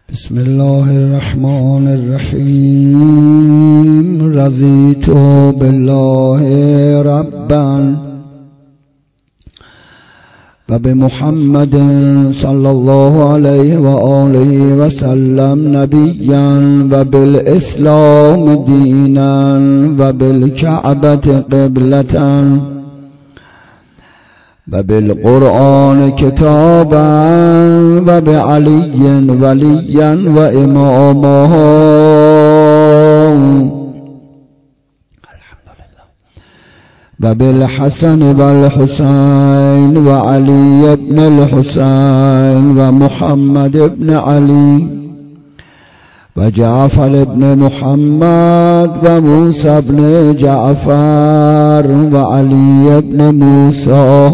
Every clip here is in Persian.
بسم الله الرحمن الرحیم. رضیت بالله ربا و بمحمد صلی الله علیه و آله و سلم نبیا و بالاسلام دینا و بالکعبة قبلة و بالقرآن کتابا و بعلی ولیا و اماما و بالحسن و الحسین و علی ابن الحسین و محمد ابن علی و جعفر ابن محمد و موسی ابن جعفر و علی ابن موسی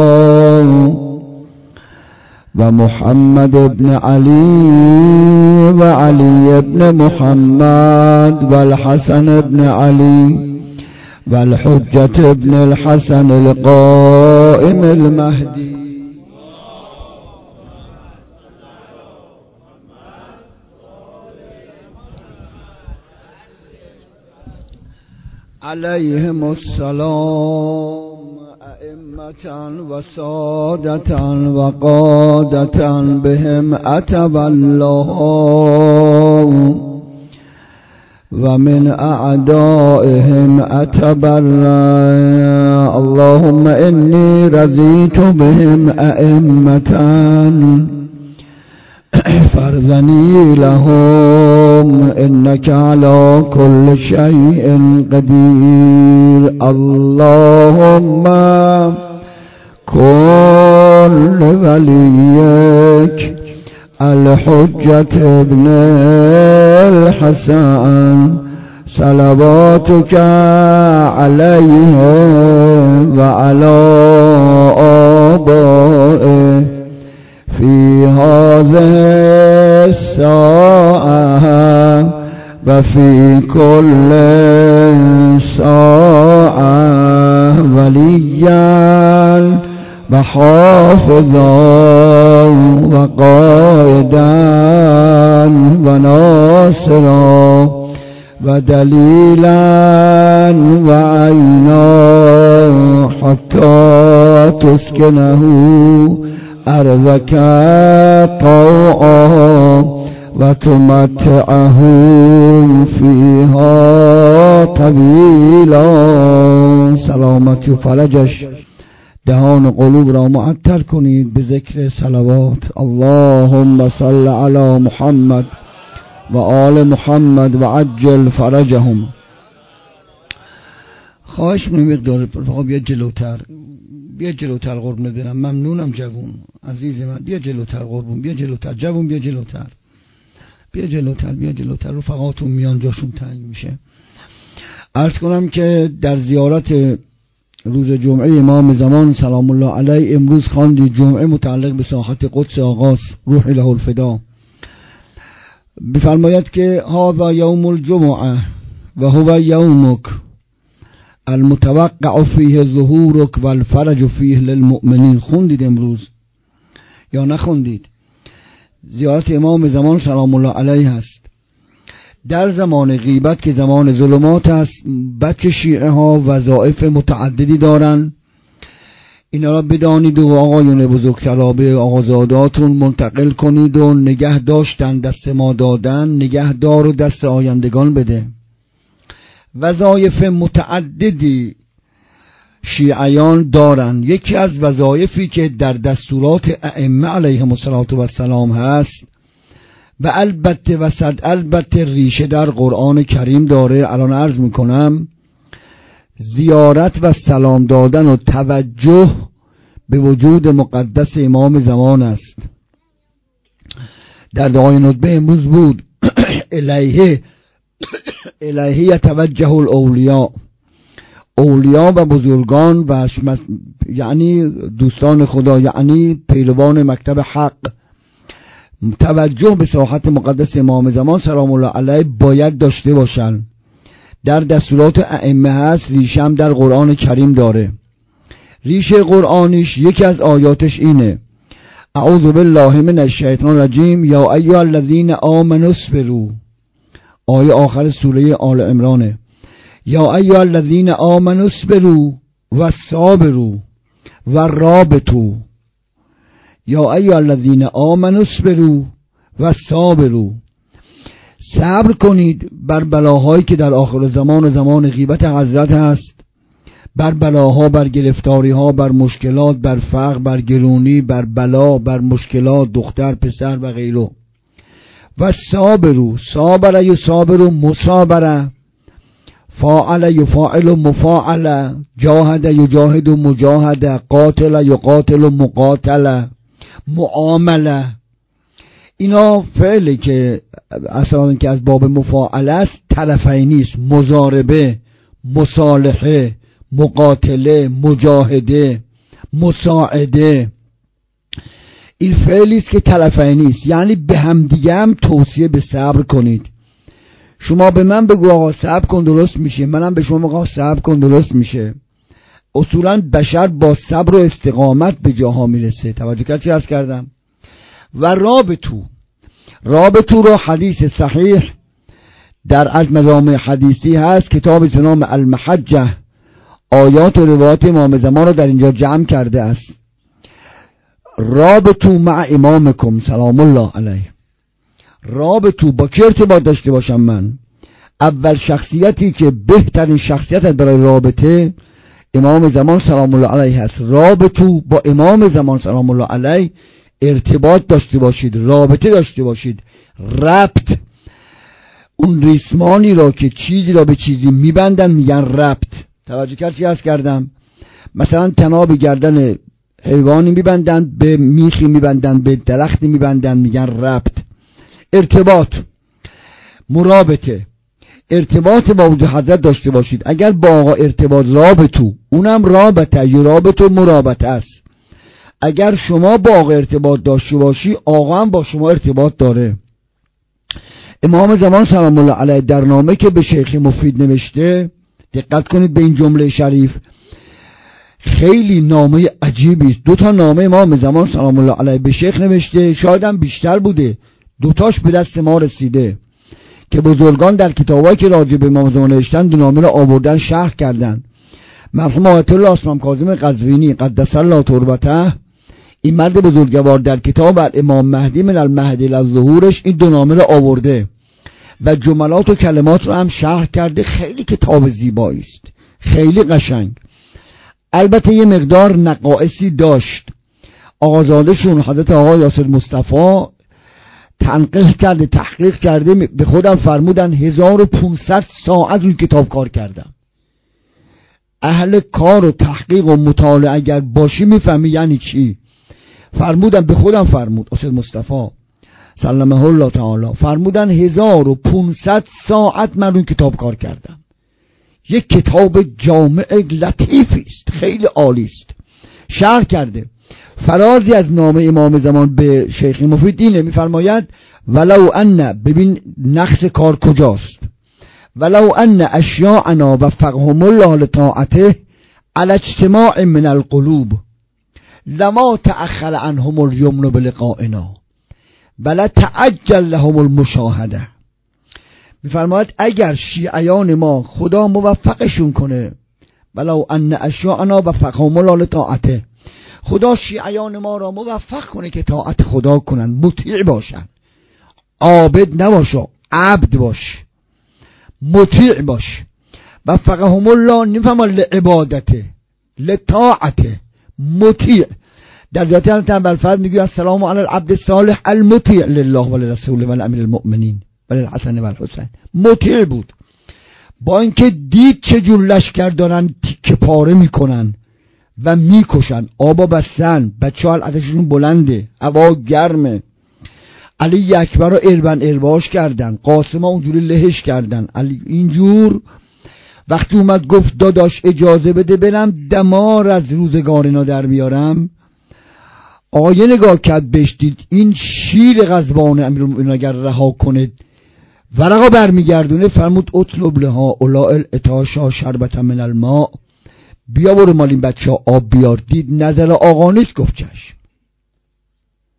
و محمد ابن علی و علی ابن محمد و الحسن ابن علی و الحجة ابن الحسن القائم المهدی. علیهم السلام ائمة و سادة و قادة بهم اتب الله و من اعدائهم اتبرأ. اللهم انی رضیت بهم ائمة فارضني لهم إنك على كل شيء قدير. اللهم كن لوليك الحجة ابن الحسن صلواتك عليه وعلى آبائه في هذه الساعة وفي كل ساعة وليا وحافظا وقائدا وناصرا ودليلا وعينا حتى تسكنه أرضك طوعا وتمتعهم فيها طويلا. سلامتی و فرجش دهان قلوب را معطر کنید به ذکر صلوات. اللهم صل علی محمد و آل محمد و عجل فرجهم. خواهش می‌کنم مقدار رفقا بیا جلوتر، بیا جلوتر قربونت برم. ممنونم جوون عزیز من، بیا جلوتر قربون، بیا جلوتر جوون، بیا جلوتر، بیا جلوتر، بیا جلوتر. رفقاتون میان جاشون تنگ میشه. عرض کنم که در زیارت روز جمعه امام زمان سلام الله علیه امروز خواندی جمعه متعلق به ساحت قدس آقاست، روح له الفدا. بفرماید که هذا یوم الجمعه و هو یومک المتوقع فیه ظهورک و الفرج فیه للمؤمنین. خوندید امروز یا نخوندید؟ زیارت امام زمان سلام الله علیه هست در زمان غیبت که زمان ظلمات است. بچه شیعه ها وظایف متعددی دارن، اینا را بدانید و آقایون بزرگترا به آقازاداتون منتقل کنید و نگه داشتن دست ما دادن، نگه دار و دست آیندگان بده. وظایف متعددی شیعیان دارن. یکی از وظایفی که در دستورات ائمه علیهم السلام هست و البته ریشه در قرآن کریم داره، الان عرض میکنم، زیارت و سلام دادن و توجه به وجود مقدس امام زمان است. در دعای ندبه امروز بود الیه یتوجه الاولیاء، اولیا و بزرگان و یعنی دوستان خدا، یعنی پیروان مکتب حق، توجه به ساحت مقدس امام زمان سلام الله علیه باید داشته باشن. در دستورات ائمه هست، ریشه هم در قرآن کریم داره. ریشه قرآنیش یکی از آیاتش اینه اعوذ بالله من الشیطان الرجیم. یا ایها الذین آمنوا اصبروا. آیه آخر سوره آل عمرانه. یا ایها الذین آمنوا اصبروا والصابروا والرابطوا. یا ایها الذین آمنوا اصبروا والصابروا. صبر کنید بر بلاهایی که در آخر زمان و زمان غیبت حضرت هست، بر بلاها، بر گرفتاریها، بر مشکلات، بر فقر، بر گرونی، بر بلا، بر مشکلات دختر پسر و غیره. و صابرو، صابر یصابر مصابره، فاعل یفاعل مفاعله، جاهد یجاهد مجاهده، قاتل یقاتل مقاتله، معامله. اینا فعلی که اصلا که از باب مفاعله است، طرفینی است. مضاربه، مصالحه، مقاتله، مجاهده، مساعده، این فعلی است که طرفینی است، یعنی به هم دیگه هم توصیه به صبر کنید. شما به من بگو آقا صبر کن درست میشه، منم به شما بگم صبر کن درست میشه. اصولا بشر با صبر و استقامت به جاها میرسه. توجه کرد چی عرض کردم؟ و رابطو رو حدیث صحیح در از مجامع حدیثی هست، کتابی به نام المحجه، آیات و روایات امام زمان رو در اینجا جمع کرده است. رابطو مع امامکم سلام الله علیه. رابطو، با کی ارتباط داشته باشم من؟ اول شخصیتی که بهترین شخصیت برای رابطه امام زمان سلام الله علیه هست. رابطو، با امام زمان سلام الله علیه ارتباط داشته باشید، رابطه داشته باشید. ربط، اون ریسمانی را که چیزی را به چیزی میبندن میگن ربط. توجه کرد چی عرض کردم؟ مثلا تناب گردن حیوانی میبندن، به میخی میبندن، به درختی میبندن، میگن ربط. ارتباط، مرابطه، ارتباط با وجود حضرت داشته باشید. اگر با آقا ارتباط رابطو، اونم رابطه یا رابط و مرابطه است. اگر شما با آقا ارتباط داشته باشی، آقا هم با شما ارتباط داره. امام زمان سلام الله علیه در نامه که به شیخ مفید نوشته، دقت کنید به این جمله شریف، خیلی نامه عجیبی است. 2 نامه امام زمان سلام الله علیه به شیخ نوشته، شاید هم بیشتر بوده، 2 به دست ما رسیده که بزرگان در کتابایی که راجع به امام زمان نوشتن 2 نامه را آوردن شرح کردن. مرحوم آیت الله اسماعیل کاظم قزوینی قدس الله تربته، این مرد بزرگوار، در کتاب امام مهدی من المهدی الی ظهورش این 2 نامه را آورده و جملات و کلمات رو هم شرح کرده. خیلی کتاب زیبایی است، خیلی قشنگ. البته یه مقدار نقائصی داشت. آقازادهشون حضرت آقا یاسر مصطفی تنقیح کرده، تحقیق کرده، به خودم فرمودن 1500 ساعت روی کتاب کار کردم. اهل کار و تحقیق و مطالعه اگر باشی میفهمی یعنی چی. فرمودن، به خودم فرمود آقا مصطفی سلمه الله تعالی، فرمودن 1500 ساعت من روی کتاب کار کردم. یک کتاب جامع لطیفی است، خیلی عالی است. شرح کرده. فرازی از نامه امام زمان به شیخ مفید اینه، میفرماید ولو ان، ببین نقص کار کجاست، ولو ان اشیاءنا وفقهم الله لطاعته على اجتماع من القلوب لما تأخر عنهم اليمن بلقائنا ولا تعجل لهم المشاهده. میفرماید اگر شیعیان ما خدا موفقشون کنه، ولو ان اشیاءنا وفقهم الله لطاعته، خدا شیعیان ما را موفق کنه که طاعت خدا کنن، مطیع باشن، عابد نباشو، عبد باش، مطیع باش. وفقهم الله نفهم لعبادته، لطاعته، مطیع. در ذاتی هم بالفرد میگه السلام علی العبد الصالح المطیع لله و لرسوله و لامیر المؤمنین و للحسن و الحسین. مطیع بود، با اینکه دید چه جور لشکر دارن تیکه پاره میکنن و میکشن، آبا بستن، بچه ها علتشون بلنده، هوا گرمه، علی اکبر رو ارباش کردن، قاسم ها اونجوری لهش کردن. علی اینجور وقتی اومد گفت داداش اجازه بده برم دمار از روزگار اینا در بیارم، آیه نگاه کرد بهش، دید این شیر غضبان امیرالمؤمنین اگر رها کنه ورقا برمیگردونه، فرمود اطلب لها اولائل اتاشا شربت من الماء، بیا برو مال این بچه ها آب بیار. دید نظر آقا نیست، گفت چشم.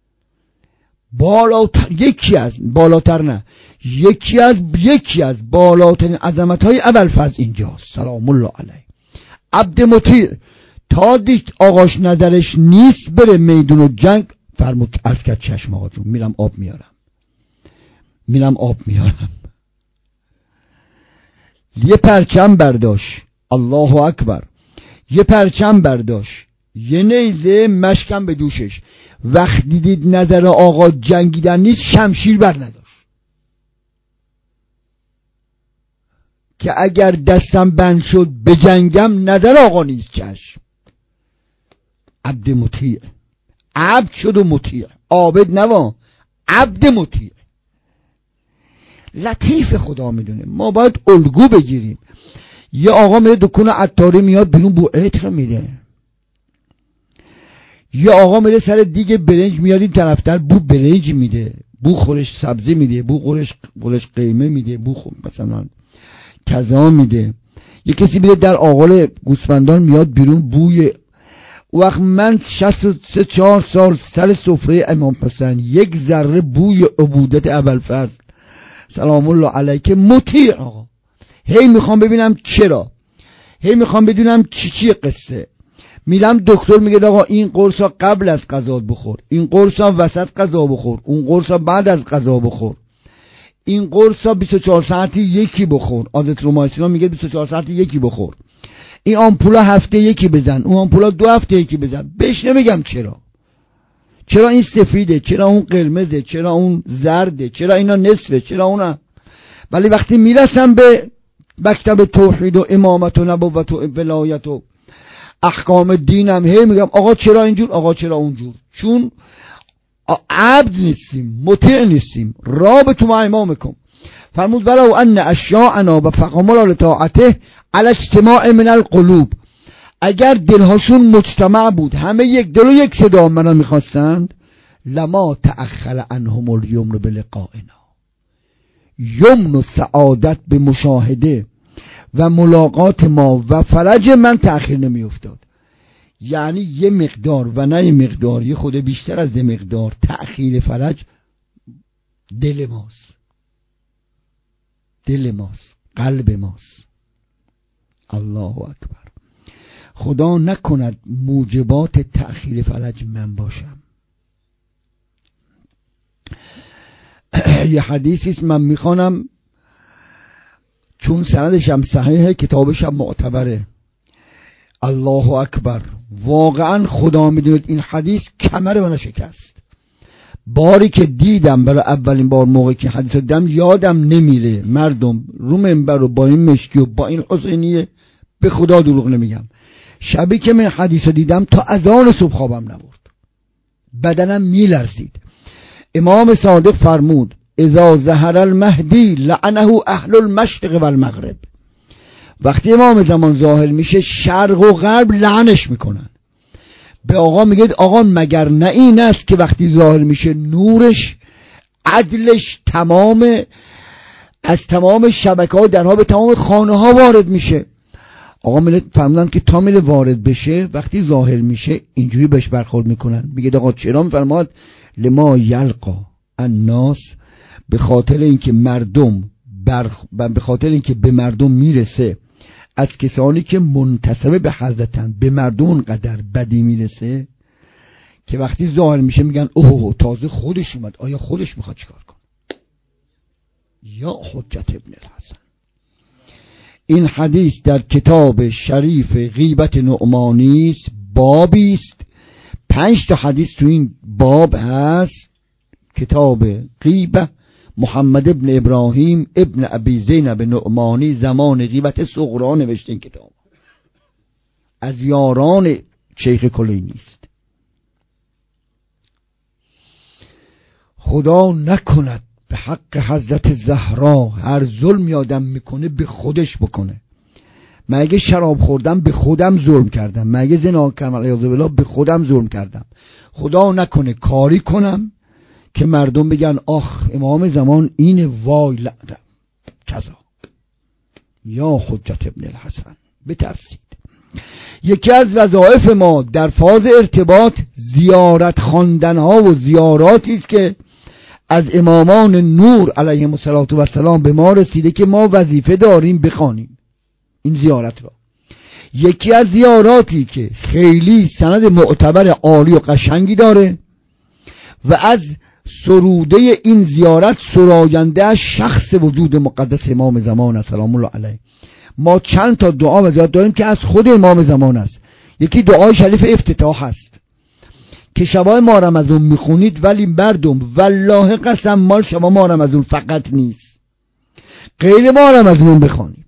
یکی از بالاترین عظمت‌های ابوالفضل اینجاست سلام الله علیه. عبد مطیع تا دید آقاش نظرش نیست بره میدون و جنگ، فرمود از کرد چشم آقا جون میرم آب میارم. یه پرچم برداشت، الله اکبر، یه پرچم برداشت، یه نیزه مشکم به دوشش. وقتی دید نظر آقا جنگیدن نیست شمشیر بر نداشت که اگر دستم بند شد به جنگم، نظر آقا نیست چشم. عبد مطیع، عبد شد و مطیع، عابد نوا، عبد مطیع. لطیف خدا میدونه. ما باید الگو بگیریم. یه آقا میره دکون عطاری میاد بیرون بو عطر میده، یه آقا میره سر دیگه برنج میاد این طرفتر بو برنج میده، بو خورش سبزی میده، بو خورش قیمه میده، بو مثلا کذا میده. یه کسی میره در آغال گوسفندان میاد بیرون بوی. وقت من 63 سال سر سفره امام حسین یک ذره بوی عبودت ابوالفضل سلام الله علیه که مطیع آقا. هی میخوام ببینم چرا، هی میخوام بدونم چی قصه. میرم دکتر میگه آقا این قرصا قبل از غذا بخور، این قرصا وسط غذا بخور، اون قرصا بعد از غذا بخور، این قرصا 24 ساعتی یکی بخور. عادت رومایسینا میگه 24 ساعتی یکی بخور. این آمپولا هفته یکی بزن، اون آمپولا 2 هفته یکی بزن. بهش نمیگم چرا این سفیده، چرا اون قرمزه، چرا اون زرده، چرا اینا نصفه، چرا اونا. ولی وقتی میرسم به مکتب توحید و امامت و نبوت و ولایت و احکام دینم، هی میگم آقا چرا اینجور، آقا چرا اونجور. چون عبد نیستیم، مطیع نیستیم. رابطه مع امامکم. فرمود ولو ان اشیاءنا و فقامنا لطاعته علی اجتماع من القلوب. اگر دلهاشون مجتمع بود، همه یک دل و یک صدا منو میخواستند، لما تأخر عنهم الیمن بلقائنا. یمن و سعادت به مشاهده و ملاقات ما و فرج من تأخیر نمی افتاد. یعنی یه مقدار و نه یه مقدار، یه خود بیشتر از یه مقدار تأخیر فرج دل ماست، قلب ماست. الله اکبر. خدا نکند موجبات تأخیر فرج من باشم. یه حدیثی است من میخوانم چون سندش هم صحیحه، کتابش هم معتبره. الله اکبر. واقعا خدا میدوند این حدیث کمر من شکست. باری که دیدم برای اولین بار موقعی که حدیث دیدم یادم نمیره. مردم رو منبر و با این مشکی و با این حسینیه، به خدا دروغ نمیگم، شبی که من حدیث دیدم تا اذان صبح خوابم نبرد، بدنم میلرزید. امام صادق فرمود اذا ظهر المهدی لعنه اهل المشرق و المغرب. وقتی امام زمان ظاهر میشه شرق و غرب لعنش میکنن. به آقا میگه آقا مگر نه این است که وقتی ظاهر میشه نورش، عدلش از تمام شبکه‌ها درها به تمام خانه ها وارد میشه. آقا میگه فرمودن که تا میره وارد بشه وقتی ظاهر میشه اینجوری بهش برخورد میکنن. میگه آقا چرا؟ میفرماد لما یلقا الناس، به خاطر اینکه به خاطر اینکه به مردم میرسه از کسانی که منتسب به حضرتن، به مردم اونقدر بدی میرسه که وقتی ظاهر میشه میگن اوه تازه خودش اومد. آیا خودش میخواد چیکار کنه؟ یا حجت ابن الحسن. این حدیث در کتاب شریف غیبت نعمانی است، بابی است. 5 تا حدیث تو این باب هست. کتاب غیبت محمد ابن ابراهیم ابن ابی زینب نعمانی زمان غیبت صغرا نوشته. این کتاب از یاران شیخ کلینی است. خدا نکند به حق حضرت زهرا هر ظلم آدم میکنه به خودش بکنه. مگه شراب خوردم به خودم ظلم کردم، مگه زنا کردم علیاذ بالله به خودم ظلم کردم. خدا نکنه کاری کنم که مردم بگن آخ امام زمان این وای لعنه کذا. یا حجت ابن الحسن. بترسید. یکی از وظایف ما در فاز ارتباط زیارت خواندن ها و زیاراتی است که از امامان نور علیهم السلام به ما رسیده که ما وظیفه داریم بخوانیم این زیارت را. یکی از زیاراتی که خیلی سند معتبر عالی و قشنگی داره و از سروده این زیارت سراینده از شخص وجود مقدس امام زمان سلام الله علیه. ما چند تا دعا و زیارت داریم که از خود امام زمان است. یکی دعای شریف افتتاح است که شبای ماه رمضان میخونید، ولی مردم والله قسم مال شبای ماه رمضان فقط نیست، غیر ماه رمضان بخوانید،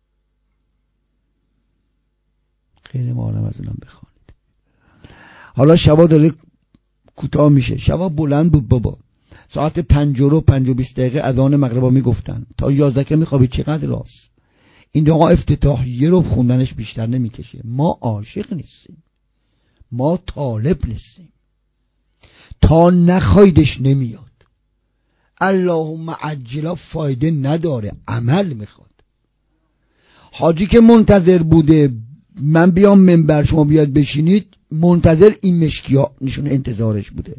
غیر ماه رمضان بخوانید. حالا شبا داره کوتاه میشه، شبا بلند بود بابا، ساعت 5 و 20 اذان مغرب میگفتن تا 11 که میخوابید. چقدر راست. این دعا افتتاح یه رو خوندنش بیشتر نمیکشه. ما عاشق نیستیم، ما طالب نیستیم، تا نخوایدش نمیاد. اللهم عجلا فایده نداره، عمل میخواد. حاجی که منتظر بوده من بیام منبر شما بیاد بشینید، منتظر این مشکیا نشون انتظارش بوده.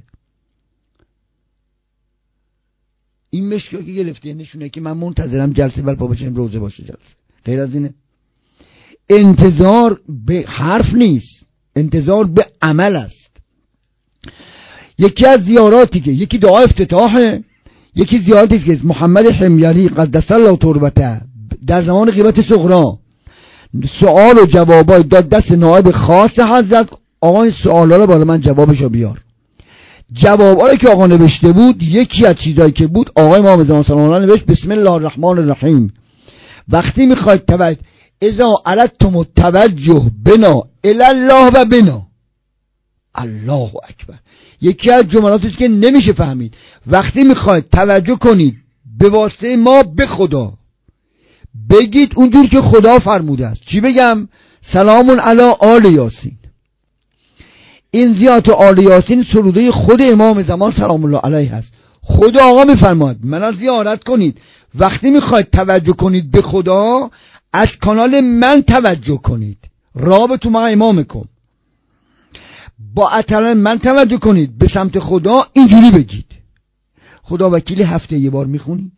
این مشکیا که گرفته نشونه که من منتظرم جلسه برپا بشه، روزه باشه جلسه. غیر از اینه. انتظار به حرف نیست، انتظار به عمل است. یکی از زیاراتی که یکی دعا افتتاحه، یکی زیارتی که محمد حمیری قدس الله تربته در زمان غیبت صغرا سوال و جوابای داد دست نائب خاص حضرت. آقا این سوالا رو برای من جوابشو بیار. جوابا که آقا نوشته بود، یکی از چیزایی که بود آقای امام زمان سلام الله نوشت بسم الله الرحمن الرحیم. وقتی میخواید توجه اذا اردتم التوجه بنا الی الله و بنا الله اکبر. یکی از جملاتش که نمیشه فهمید، وقتی میخواید توجه کنید به واسطه ما به خدا، بگید اونجور که خدا فرموده است. چی بگم؟ سلام علی آل یاسین. این زیارت آل یاسین سروده خود امام زمان سلام الله علیه هست. خدا آقا میفرماید من زیارت کنید، وقتی میخواید توجه کنید به خدا از کانال من توجه کنید، رابطه مع امامکم، با اطلاع من توجه کنید به سمت خدا. اینجوری بگید. خدا وکیل هفته یه بار میخونید؟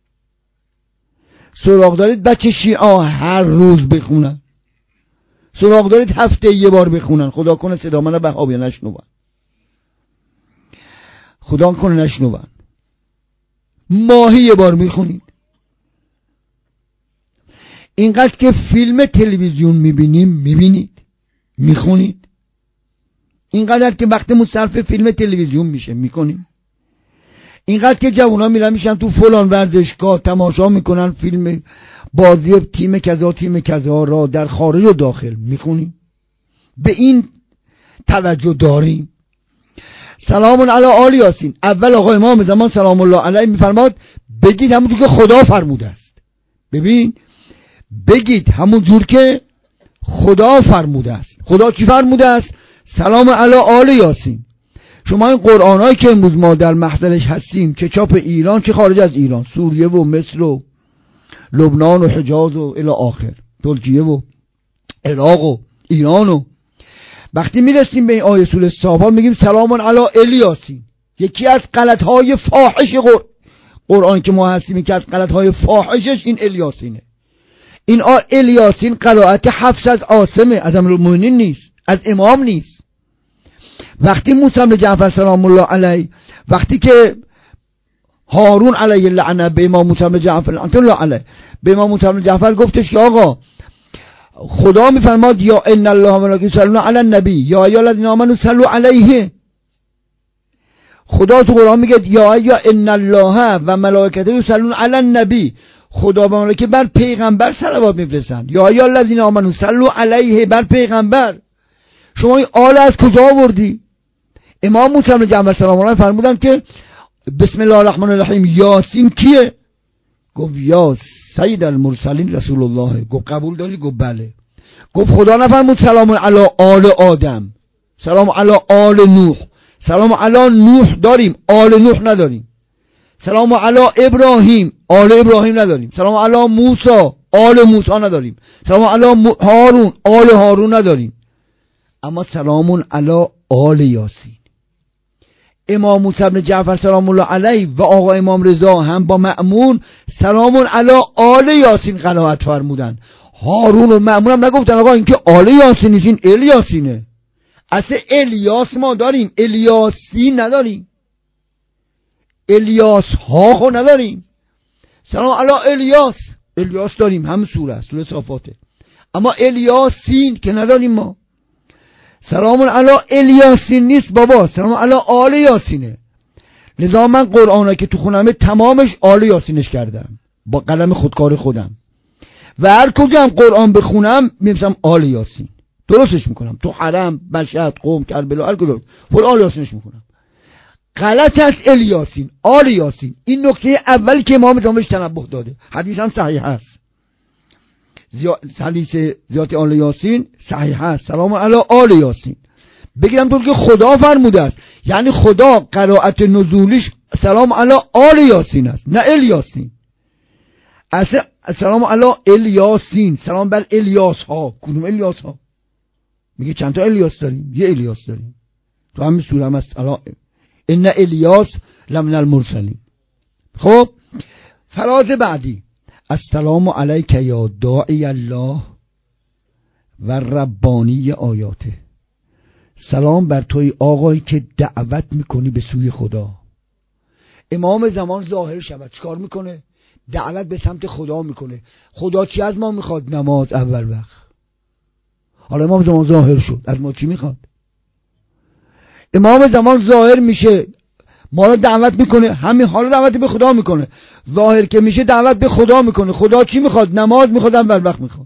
سراغ دارید بچه شیعه هر روز بخونن؟ سراغ دارید هفته یه بار بخونن؟ خدا کنه صدا من بهابی نشنون، خدا کنه نشنون. ماهی یه بار میخونید؟ اینقدر که فیلم تلویزیون میبینید میخونید؟ اینقدر که وقت مصرف فیلم تلویزیون میشه میکنیم؟ اینقدر که جوونا میشن تو فلان ورزشگاه تماشا میکنن فیلم بازی تیم کذا را در خارج و داخل میخونیم؟ به این توجه داریم؟ سلام علی آل یاسین. اول آقا امام زمان سلام الله علیه میفرماد بگید همون جور که خدا فرموده است. ببین، بگید همون جور که خدا فرموده است. خدا کی فرموده است؟ سلام علی آل یاسین. شما این قرآنایی که امروز ما در محضرش هستیم، چه چاپ ایران چه خارج از ایران، سوریه و مصر و لبنان و حجاز و الی آخر، ترکیه و عراق و ایران، و وقتی میرسیم به این آیه سوره صافات میگیم سلام علی الیاسین. یکی از غلط‌های فاحش قرآن که ما هستیم، که از غلط‌های فاحشش این الیاسینه. این الیاسین قرائت حفص از عاصمه، از امیرالمومنین نیست، از امام نیست. وقتی موسی بن جعفر سلام الله علیه، وقتی که هارون علیه اللعنه به امام موسی بن جعفر لعنت الله علیه، به امام موسی بن جعفر گفتش که آقا خدا میفرماد یا ان الله و ملائکته یصلون علی النبی یا ایها الذین آمنوا صلوا علیه. خدا تو قرآن میگه یا ان الله و ملائکته یصلون علی النبی، خدا و ملائکه بر پیغمبر صلوات میفرستند. یا ایها الذین آمنوا صلوا علیه، بر پیغمبر. شما این آل از کجا آوردی؟ امام موسی بن جعفر سلام الله فرمودن که بسم الله الرحمن الرحیم یاسین کیه؟ گفت یا سید المرسلین رسول الله. گفت قبول داری؟ گفت بله. گفت خدا نفرمود سلام علی آل آدم، سلام علی آل نوح. سلام علی نوح داریم، آل نوح نداریم. سلام علی ابراهیم، آل ابراهیم نداریم. سلام علی موسی، آل موسی نداریم. سلام علی هارون، آل هارون نداریم. اما سلام علی آل یاسین. امام موسی بن جعفر سلام الله علیه و آقا امام رضا هم با مأمون سلام علی آل یاسین قرائت فرمودن. هارون و مأمون هم نگفتن آقا این که آل یاسین نیست، این الیاسینه. اصلا الیاس ما داریم، الیاسین نداریم، الیاس ها خو نداریم. سلام علی الیاس داریم، هم سوره صافاته، اما الیاسین که نداریم ما. سلام علی الیاسین نیست بابا، سلام علی آل یاسینه. لذا من قرآنه که تو خونمه تمامش آل یاسینش کردم با قلم خودکار خودم و هر کجا هم قرآن بخونم می‌نویسم آل یاسین، درستش میکنم. تو حرم، مشهد، قم، کربلا، هر کجا پر آل یاسینش میکنم. غلط است الیاسین، آل یاسین. این نکته اولی که امام زمان بهش تنبه داده. حدیث هم صحیح هست، حدیث زیارت آل یاسین صحیح هست. سلام علی آل یاسین بگیرم طور که خدا فرموده است، یعنی خدا قرائت نزولیش سلام علی آل یاسین است نه الیاسین. اصلا سلام علی الیاسین، سلام بر الیاس ها. کدوم الیاس ها؟ میگه چند تا الیاس داریم؟ یه الیاس داریم تو همین سوره هم هست، ان الیاس لمن المرسلین. خب فراز بعدی، السلام علیک یا داعی الله و ربانی آیاته. سلام بر توی آقایی که دعوت میکنی به سوی خدا. امام زمان ظاهر شود چیکار میکنه؟ دعوت به سمت خدا میکنه. خدا چی از ما میخواد؟ نماز اول وقت. حالا امام زمان ظاهر شد، از ما چی میخواد؟ امام زمان ظاهر میشه، ما رو دعوت میکنه، همین حالا دعوت به خدا میکنه. ظاهر که میشه دعوت به خدا میکنه. خدا چی میخواد؟ نماز میخواد، اول وقت میخواد.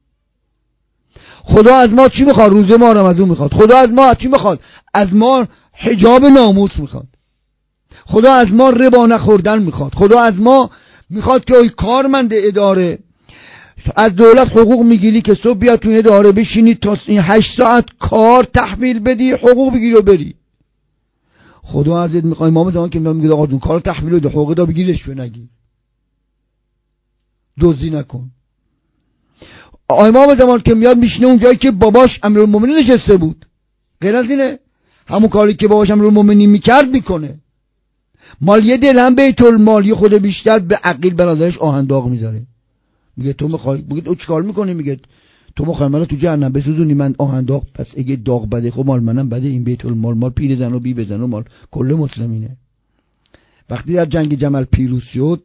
خدا از ما چی میخواد؟ روزه ما رو از اون میخواد. خدا از ما چی میخواد؟ از ما حجاب ناموس میخواد. خدا از ما ربا نخوردن میخواد. خدا از ما میخواد که اوی کارمند اداره از دولت حقوق میگیری که صبح بیا تو اداره بشینی تا 8 ساعت کار تحویل بدی، حقوق بگیری و بری. خدا ازت میخواد. امام زمان که میگه آقا جون کار تحویل بده، حقوق دا بگیرش به نگیر، دزدی نکن. امام زمان که میاد میشینه اون جایی که باباش امیرالمومنین نشسته بود، غیر از اینه همون کاری که باباش امیرالمومنین میکرد میکنه. مال یه درهم بیت المال خود بیشتر به عقیل برادرش آهن داغ میذاره. میگه تو میخوای، میگه تو چیکار میکنی؟ میگه تو میخوای منو تو جهنم بسوزونی؟ من آهن داغ، پس اگه داغ بده خب مال منم بده. این بیت المال مال پیر زن و بی بزن و مال کل مسلمینه. وقتی در جنگ جمل پیروز شد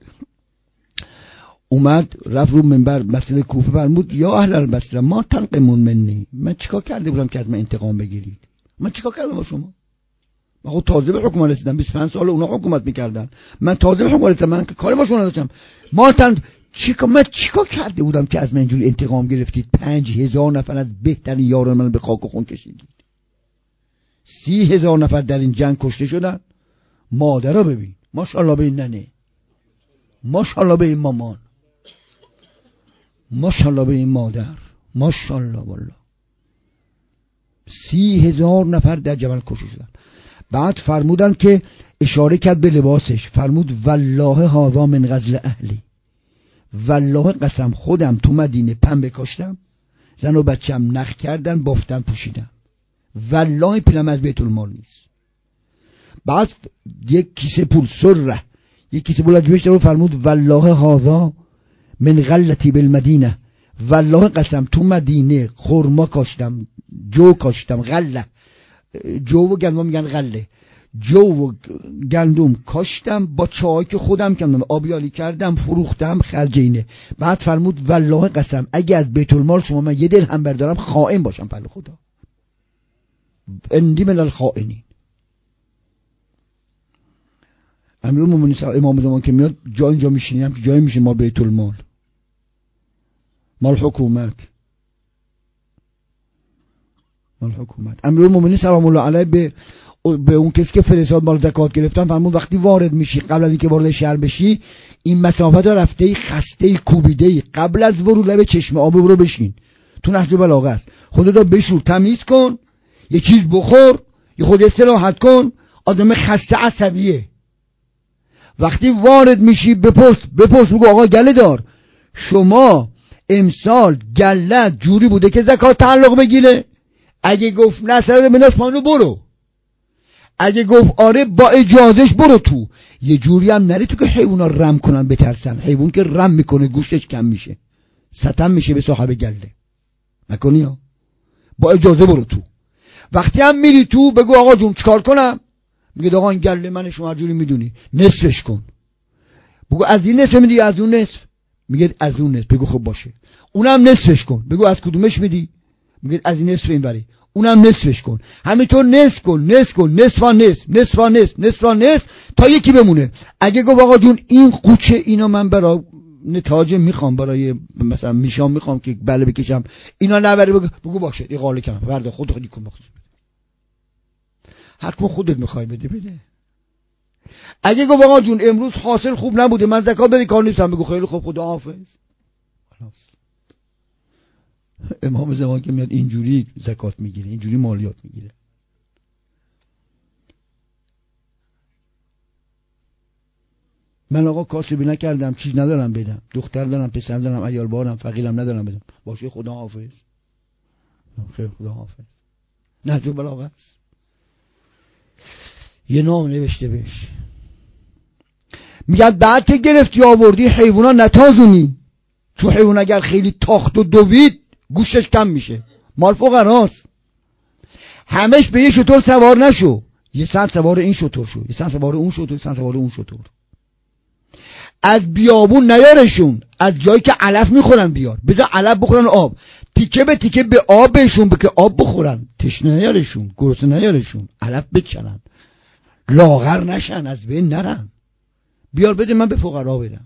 اومد رفت رو منبر مسجد کوفه فرمود یا اهل البصره ما تنقمون منی. من چیکار کرده بودم که از من انتقام بگیرید؟ من چیکار کردم با شما؟ من خود تازه به حکومت رسیدم، 25 سال اونا حکومت میکردن، من تازه به حکومت رسیدم، من که کاری با شما نداشتم. من چیکار کرده بودم که از من اینجوری انتقام گرفتید؟ 5000 نفر از بهترین یاران من به خاک و خون کشیدید. 30,000 نفر در این جنگ کشته شدن. مادرها ببین، ماشاءالله به این ننه، ماشاءالله به این مامان، ماشاءالله به این مادر، ماشاءالله والله. 30,000 نفر در جبل کشته شدن. بعد فرمودن که اشاره کرد به لباسش، فرمود والله هذا من غزل اهلی، والله قسم خودم تو مدینه پنبه کاشتم، زن و بچم نخ کردن، بافتن، پوشیدم، والله پولم از بیت المال نیست. بعد یک کیسه پول سره، یک کیسه پول از جیبش رو فرمود والله هذا من غلتی بالمدینه، والله قسم تو مدینه خرما کاشتم، جو کاشتم، غله، جو و گندم میگن غله، جو و گندم کاشتم، با چای که خودم کردم، آبیالی کردم، فروختم، خرجینه. بعد فرمود والله قسم اگه از بیت المال شما من یه درهم بردارم خائن باشم پل خدا، اندی من الخائنین. امیرالمومنین امام زمان که میاد جا اینجا میشینیم که جایی میشه ما بیت المال، مال حکومت، مال حکومت. امیرالمومنین سلام الله علیه به اون کسی که فرستاد مال زکات گرفتن فرمود وقتی وارد میشی، قبل از اینکه وارد شهر بشی، این مسافت رو رفته خسته کوبیده، قبل از ورود لب چشمه آب برو بشین. تو نهج بلاغه است. خودت بشور، تمیز کن، یه چیز بخور، یه خود استراحت کن. آدم خسته عصبیه. وقتی وارد میشی بپرس بگو آقا گله دار، شما امسال گله جوری بوده که زکات تعلق بگیره؟ اگه گفت نه سر بنداز پایین برو. اگه گفت آره با اجازهش برو تو. یه جوری هم نری تو که حیونا رم کنن بترسن. حیوان که رم میکنه گوشتش کم میشه، ستم میشه به صاحب گله. نکنی ها، با اجازه برو تو. وقتی هم میری تو بگو آقا جون چیکار کنم؟ میگه آقا این گله من، شما هر جوری میدونی نصفش کن. بگو از این نصف میدی از اون نصف؟ میگه از اون نصف. بگو خب باشه. اونم نصفش کن. بگو از کدومش میدی؟ میگه از این نصف این بری. اونم نصفش کن. همینطور نصف کن، نصف کن، نصف و نصف، نصف و نصف، نصف و نصف تا یکی بمونه. اگه گفت آقا جون این قوچه اینا من برای نتاج میخوام، برای مثلا میشام میخوام که بله بکشم، اینا نبری، بگو باشه این قاله کنم فردا خودت کن بخوام. حتما خودت میخوای بده. اگه گفت آقا جون امروز حاصل خوب نبوده من زکات بده کار نیستم، بگو خیلی خوب خدا حافظ. خلاص. امام زمان که میاد اینجوری زکات میگیره، اینجوری مالیات میگیره. من آقا کاسبی نکردم، چیز ندارم بدم، دختر دارم، پسر دارم، عیال بارم، فقیرم ندارم بدم، باشه خدا حافظ. خیلی خدا حافظ. نهج البلاغه است، یه نام نوشته بهش. میگه بعد که گرفتی آوردی حیونا نتازونی، چون حیوان اگر خیلی تاخت و دوید گوشش کم میشه. مال فقراست. همش به یه شتر سوار نشو، یه سن سوار این شتر شو، یه سن سوار اون شتر، یه سن سوار اون شتر. از بیابون نیارشون، از جایی که علف میخورن بیار، بذار علف بخورن آب، تیکه به تیکه به آب بهشون بکه آب بخورن، تشنه نیارشون، گرسنه نیارشون، علف بچنن، لاغر نشن، از بین نرن. بیار بده من به فقرا بدم.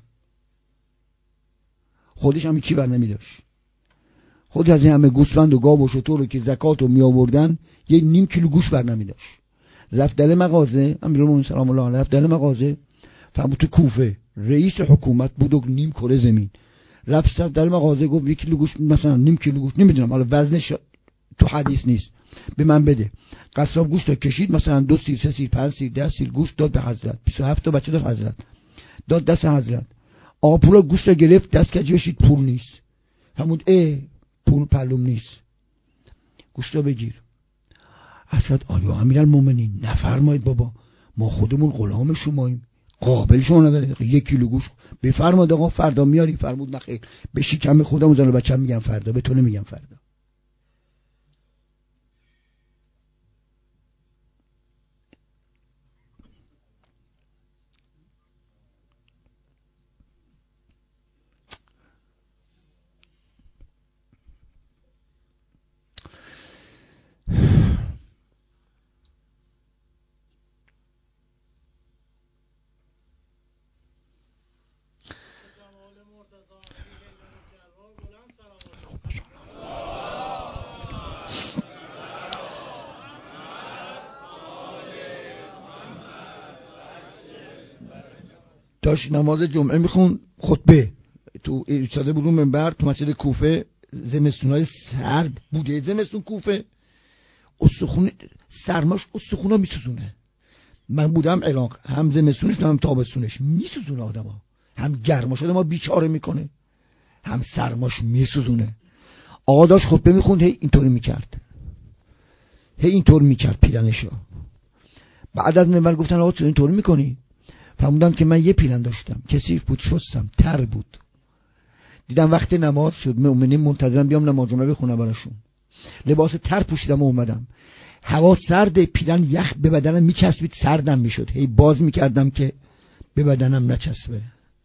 خودش هم چی بر نمیداشت. خود از این همه گوسفند و گاو و شتر رو که زکاتو می آوردن یه نیم کیلو گوشت بر نمیداشت. رفت در مغازه، امیرالمومنین سلام الله علیه، رفت در مغازه، فهمید تو کوفه رئیس حکومت بود و نیم کره زمین. رفت در مغازه گفت یک کیلو گوشت، مثلا نیم کیلو گوشت، نمیدونم حالا وزنش تو حدیث نیست، به من بده. قصاب گوشت رو کشید، مثلا 2 سیر، 3 سیر، 5 سیر، 10 سیر گوشت داد به حضرت. 27 تا بچه داد حضرت، داد دست حضرت. آقا پول گوشت رو گرفت، دست کجی بشید، پول نیست. همون پول پلوم نیست، گوشت رو بگیر. حضرت آیا امیرالمومنین نفرمایید بابا، ما خودمون غلام شماییم، قابل شما نداره، 1 کیلو گوشت بفرمایید آقا فردا میاری. فرمود نخیر، به شکم خودم و زن و بچه‌م میگم فردا، به تو نمیگم فردا. داشت نماز جمعه میخون، خطبه تو ایستاده بود منبر تو مسجد کوفه. زمستونای سرد بوده، زمستون کوفه استخون سرماش استخونا میسوزونه. من بودم عراق، هم زمستونش هم تابستونش میسوزونه آدما، هم گرماش آدما بیچاره میکنه، هم سرماش میسوزونه. آقا داشت خطبه میخوند، هی اینطوری میکرد، هی اینطور میکرد پیرنشو. بعد از منبر گفتن آقا چرا اینطوری میکنی؟ فهمیدم که من یه پیرن داشتم، کثیف بود، شستم، تر بود. دیدم وقت نماز شد، مؤمنین منتظرم بیام نماز جمعه بخونم براشون. لباس تر پوشیدم و اومدم. هوا سرد، پیرن یخ به بدنم میچسبید، سردم میشد، هی باز میکردم که به بدنم نچسبه.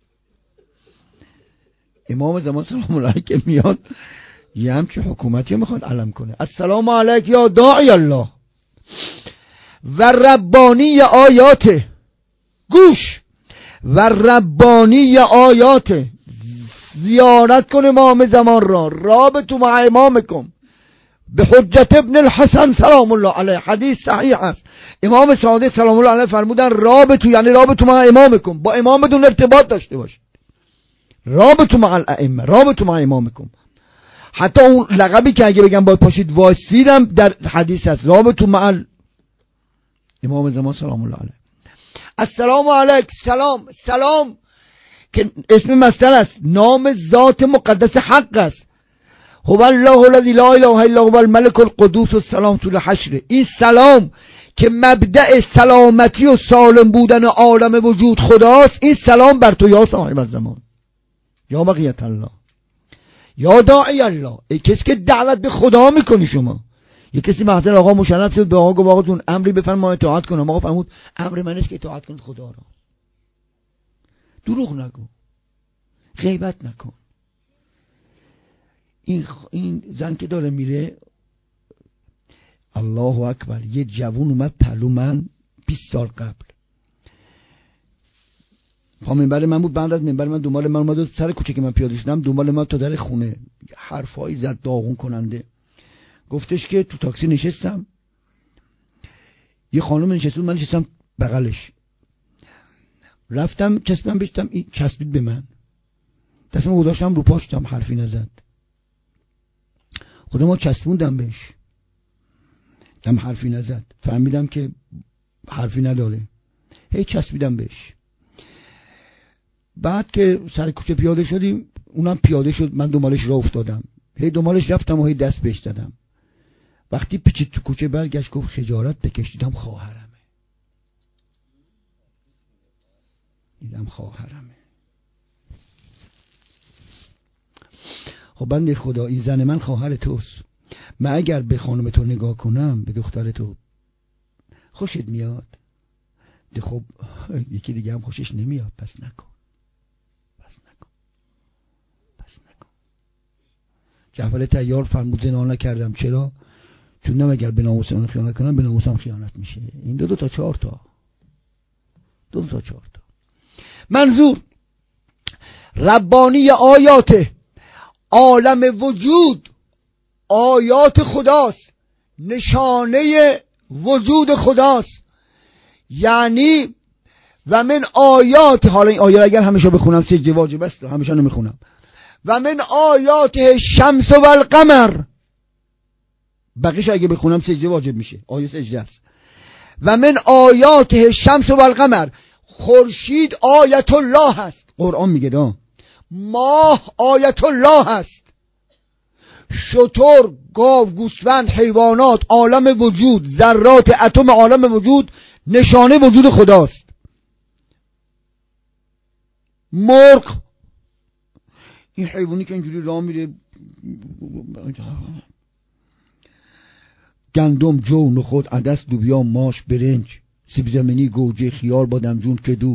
امام زمان سلام الله علیه که میاد یه همچه حکومتی میخواد علم کنه. السلام علیک یا داعی الله و ربانی آیاته، گوش، و ربانی آیاته، زیارت کن امام زمان را، رابطو مع امامکم به حجت ابن الحسن سلام الله علیه. حدیث صحیح است. امام صادق سلام الله علیه فرمودن رابطو یعنی رابطو مع امامکم، با امامتون ارتباط داشته باش. رابطو مع الائمه، رابطو مع امامکم. حتی اون لقبی که اگه بگم باید پاشید واسیدم در حدیث هست، رابطو مع امام زمان سلام الله علیه. السلام علیک، سلام، سلام که اسم مصدر است، نام ذات مقدس حق است. هو الله الذی لا اله الا هو الملک القدوس السلام طول حشر. این سلام که مبدأ سلامتی و سالم بودن عالم وجود خداست، این سلام بر تو یا صاحب الزمان، یا بقیت الله، یا داعی الله، ای کسی که دعوت به خدا میکنی. شما یه کسی محضر آقا مشرف شد، به آقا گفت آقا جون امری بفرما اطاعت کنم. آقا فرمود امر من است که اطاعت کنید خدا را. دروغ نگو، غیبت نکن. این زن که داره میره، الله اکبر، یه جوون اومد پلو من 20 سال قبل، پا منبر من بود، بعد از منبر من دنبال من اومد، سر کوچه که من پیاده شدم دنبال من تا در خونه، حرفایی زد داغون کننده. گفتش که تو تاکسی نشستم، یه خانم نشست بود، من نشستم بغلش، رفتم چسبیدم بشتم، این چسبید به من، دستم گذاشتم رو پاشتم، حرفی نزد. خودم چسبوندم بهش، دم حرفی نزد، فهمیدم که حرفی نداره، هی چسبیدم بهش. بعد که سر کوچه پیاده شدیم، اونم پیاده شد، من دنبالش راه افتادم، هی دنبالش رفتم و هی دست بهش دادم. وقتی پیچید تو کوچه برگشت گفت خجالت بکش، دیدم خواهرمه. خب بنده خدا، این زن من خواهر توست. من اگر به خانم تو نگاه کنم، به دختر تو، خوشت میاد؟ خب یکی دیگه هم خوشش نمیاد، پس نکن. جعفر طیار فرمود زنا نکردم. چرا؟ چون اگر به ناموس من خیانت کنم، به ناموسم خیانت میشه. این دو تا چهار تا. منظور ربانی آیات عالم وجود، آیات خداست، نشانه وجود خداست. یعنی و من آیات، حالا این آیات اگر همیشه بخونم سجده واجب است، همیشه نمیخونم. و من آیات شمس و القمر، بقیش اگه بخونم سجده واجب میشه، آیه سجده است. و من آیات شمس و القمر، خورشید آیت الله هست، قرآن میگه دا. ماه آیت الله هست، شتر، گاو، گوسفند، حیوانات، عالم وجود، ذرات اتم عالم وجود نشانه وجود خداست. مرغ، این حیوانی که اینجوری راه میره، گندم، جو، نخود، عدس، لوبیا، ماش، برنج، سیب زمینی، گوجه، خیار، بادمجون، کدو،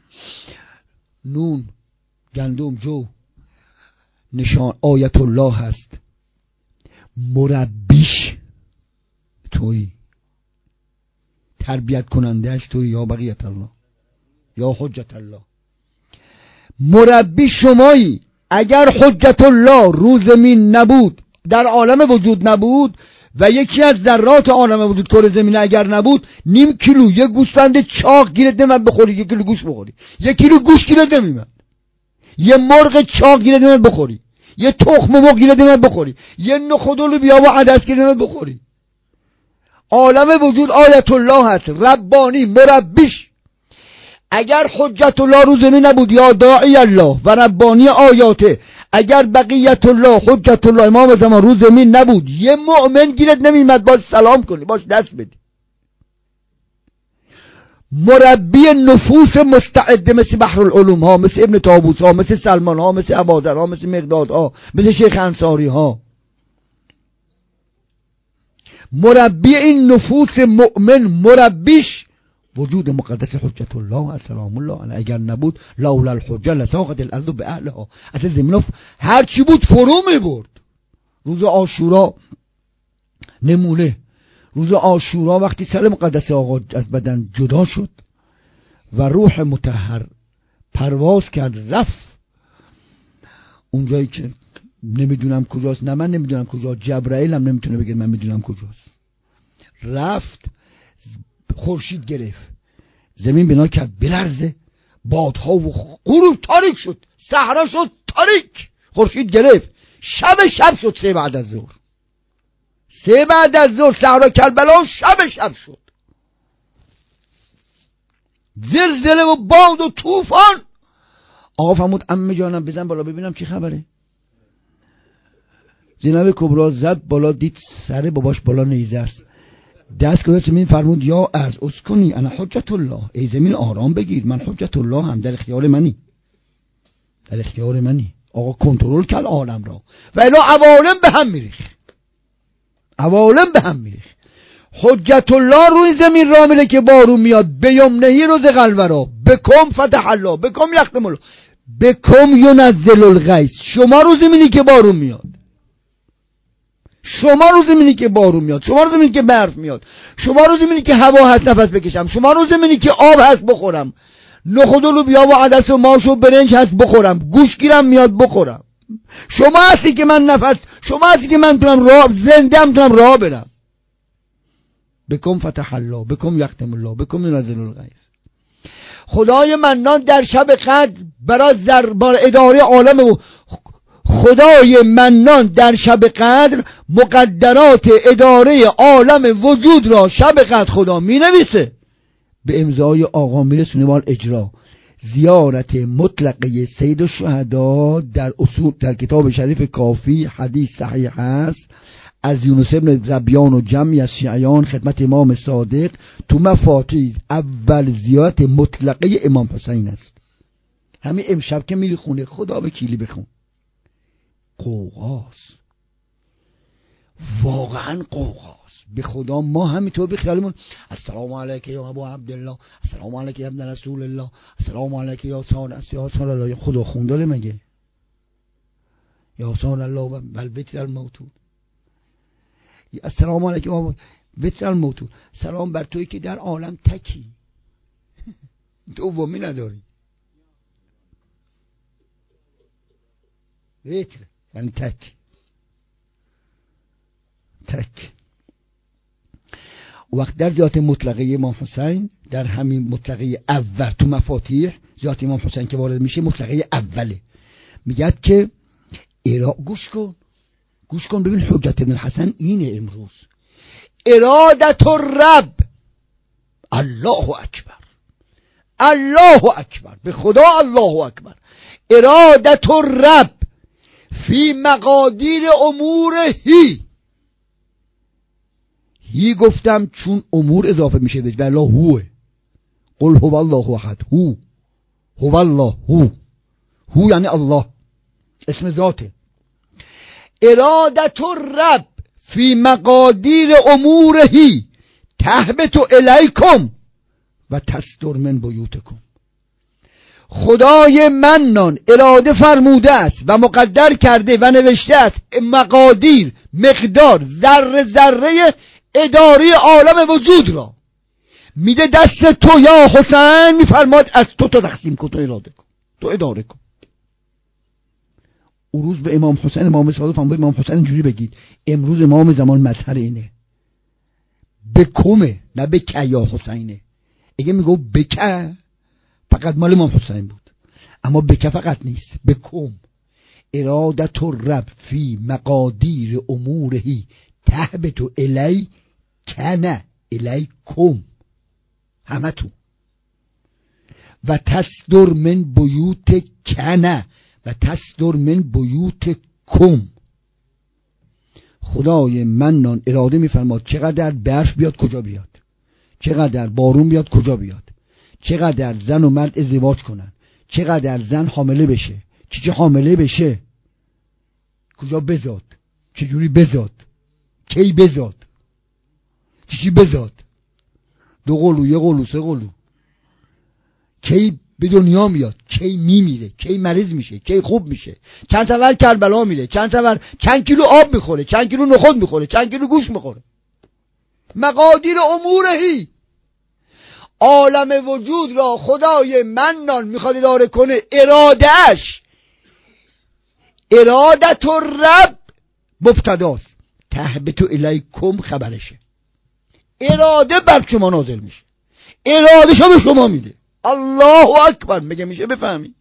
نون، گندم، جو، نشان آیت الله هست. مربیش توی، تربیت کنندهش توی، یا بقیت الله، یا حجت الله. مربی شمایی. اگر حجت الله رو زمین نبود، در عالم وجود نبود، و یکی از ذرات عالم وجود کره زمین اگر نبود، نیم کیلو یک گوسفند چاق گیرت نمیاد بخوری، یک کیلو گوشت بخوری، یک کیلو گوشت گیرت نمیاد، یه مرغ چاق گیرت نمیاد بخوری، یه تخم مرغ گیرت نمیاد بخوری، یه نخود و لوبیا و عدس گیرت نمیاد بخوری. عالم وجود آیت الله هست، ربانی، مربیش. اگر حجت الله رو زمین نبود، یا داعی الله و ربانی آیاته، اگر بقیت الله، حجت الله، امام زمان رو زمین نبود، یه مؤمن گیرت نمیمد باش سلام کنی، باش دست بدی. مربی نفوس مستعده، مثل بحر العلوم ها، مثل ابن طاووس ها، مثل سلمان ها، مثل اباذر ها، مثل مقداد ها، مثل شیخ انصاری ها. مربی این نفوس مؤمن، مربیش وجود مقدس حجت الله سلام الله علیه. اگر نبود لولا الحجه لساقط الارض باهلها، اصلا زمین هر چی بود فرو میبرد. روز عاشورا نمونه، روز عاشورا وقتی سر مقدس آقا از بدن جدا شد و روح مطهر پرواز کرد، رفت اونجایی که نمیدونم کجاست، نه من نمیدونم کجا، جبرائیل هم نمیتونه بگه من میدونم کجاست. رفت، خورشید گرفت، زمین بنا کرد بلرزه، بادها و غروب تاریک شد، صحرا شد تاریک، خورشید گرفت، شب شد، 3 بعد از ظهر، 3 بعد از ظهر صحرا کربلا شب شد، زلزله و باد و طوفان. آقا فرمود عمه جانم بزن بالا ببینم چی خبره. زینب کبرا زد بالا، دید سر باباش بالا نیزه است، دست گذاشت زمین فرمود یا ارض اسکنی انا حجت الله، ای زمین آرام بگیر، من حجت الله هم، در اختیار منی، در اختیار منی. آقا کنترل کرد عالم را و الا عوالم به هم میریخ، عوالم به هم میریخ. حجت الله روی زمین را میره که بارون میاد، به یمنهی روز قلورا، بکم فتح الله، بکم یختم الله، بکم ینزل الغیث. شما رو زمینی که بارون میاد، شما رو زمینی که بارون میاد، شما رو زمینی که برف میاد، شما رو زمینی که هوا هست نفس بکشم، شما رو زمینی که آب هست بخورم، نخود و لوبیا و عدس و ماش و برنج هست بخورم، گوش گیرم میاد بخورم. شما هستی که من نفس، شما هستی که من تونم راه زنده هم تونم راه برم. بکم فتح الله، بکم یختم الله، بکم ینزل الغیث. خدای منان در شب قدر برای بر اداره عالم و خدای منان در شب قدر مقدرات اداره عالم وجود را شب قدر خدا می نویسه، به امضای آقا میرسونه مال اجرا. زیارت مطلقه سید الشهدا در اصول در کتاب شریف کافی حدیث صحیح است از یونس بن ربیان و جمعی از شیعیان خدمت امام صادق تو مفاتیح. اول زیارت مطلقه امام حسین است. همین امشب که میری خونه خدا وکیلی بخون، قوقاست، واقعا قوقاست. به خدا ما همینطور به خیالمون السلام علیک یا ابو عبدالله، السلام علیک یا ابن رسول الله، السلام علیک یا سال الله. خدا خونداره مگه؟ یا سال الله بل وتر الموتون، السلام علیک یا وتر الموتون. سلام بر تویی که در عالم تکی، دومی نداری. وتر یعنی تک. وقت در ذات مطلقه امام حسین، در همین مطلقه اول تو مفاتیح ذات امام حسین که وارد میشه مطلقه اوله، میگه که گوش کن ببین حجت ابن الحسن اینه امروز. ارادت الرب، الله اکبر، الله اکبر، به خدا الله اکبر. ارادت الرب فی مقادیر امورهی. هی گفتم چون امور اضافه میشه به والله هوه. قل هو الله احد، هو الله، هو یعنی الله، اسم ذاته. ارادت الرب فی مقادیر امورهی تهبط الیکم و تصدر من بیوتکم. خدای منان اراده فرموده است و مقدر کرده و نوشته است مقادیر، مقدار، ذره ذره اداره عالم وجود را میده دست تو یا حسین، میفرماد از تو تقسیم کن، تو اراده کن، تو اداره کن. اون روز به امام حسین امام صادق فرمود امام حسین اینجوری بگید امروز امام زمان مظهر اینه، بکمه نه بکه یا حسینه. اگه میگو بکه فقط مال امام حسین بود، اما بکه فقط نیست، بکم. ارادت الرب فی مقادیر امورهی تهبط الی کنه الیکم، همه تو. و تصدر من بیوت کنه و تصدر من بیوت کم. خدای منان اراده میفرماد چقدر برف بیاد کجا بیاد، چقدر بارون بیاد کجا بیاد، چقدر زن و مرد ازدواج کنن، چقدر زن حامله بشه، چه حامله بشه، کجا بزاد، چجوری بزاد، کی بزاد، چی بزاد، 2 قلو 1 قلو 3 قلو، کی به دنیا میاد، کی میمیره، کی مریض میشه، کی خوب میشه، چند سفر کربلا میره، چند کیلو آب میخوره، چند کیلو نخود میخوره، چند کیلو گوشت میخوره. مقادیر امورهی، عالم وجود را خدای منان میخواد اداره کنه. ارادهش، ارادت الرب مبتداست، تهبط الیکم خبرشه. اراده بر شما نازل میشه، اراده شما به شما میده. الله اکبر مگه میشه بفهمی؟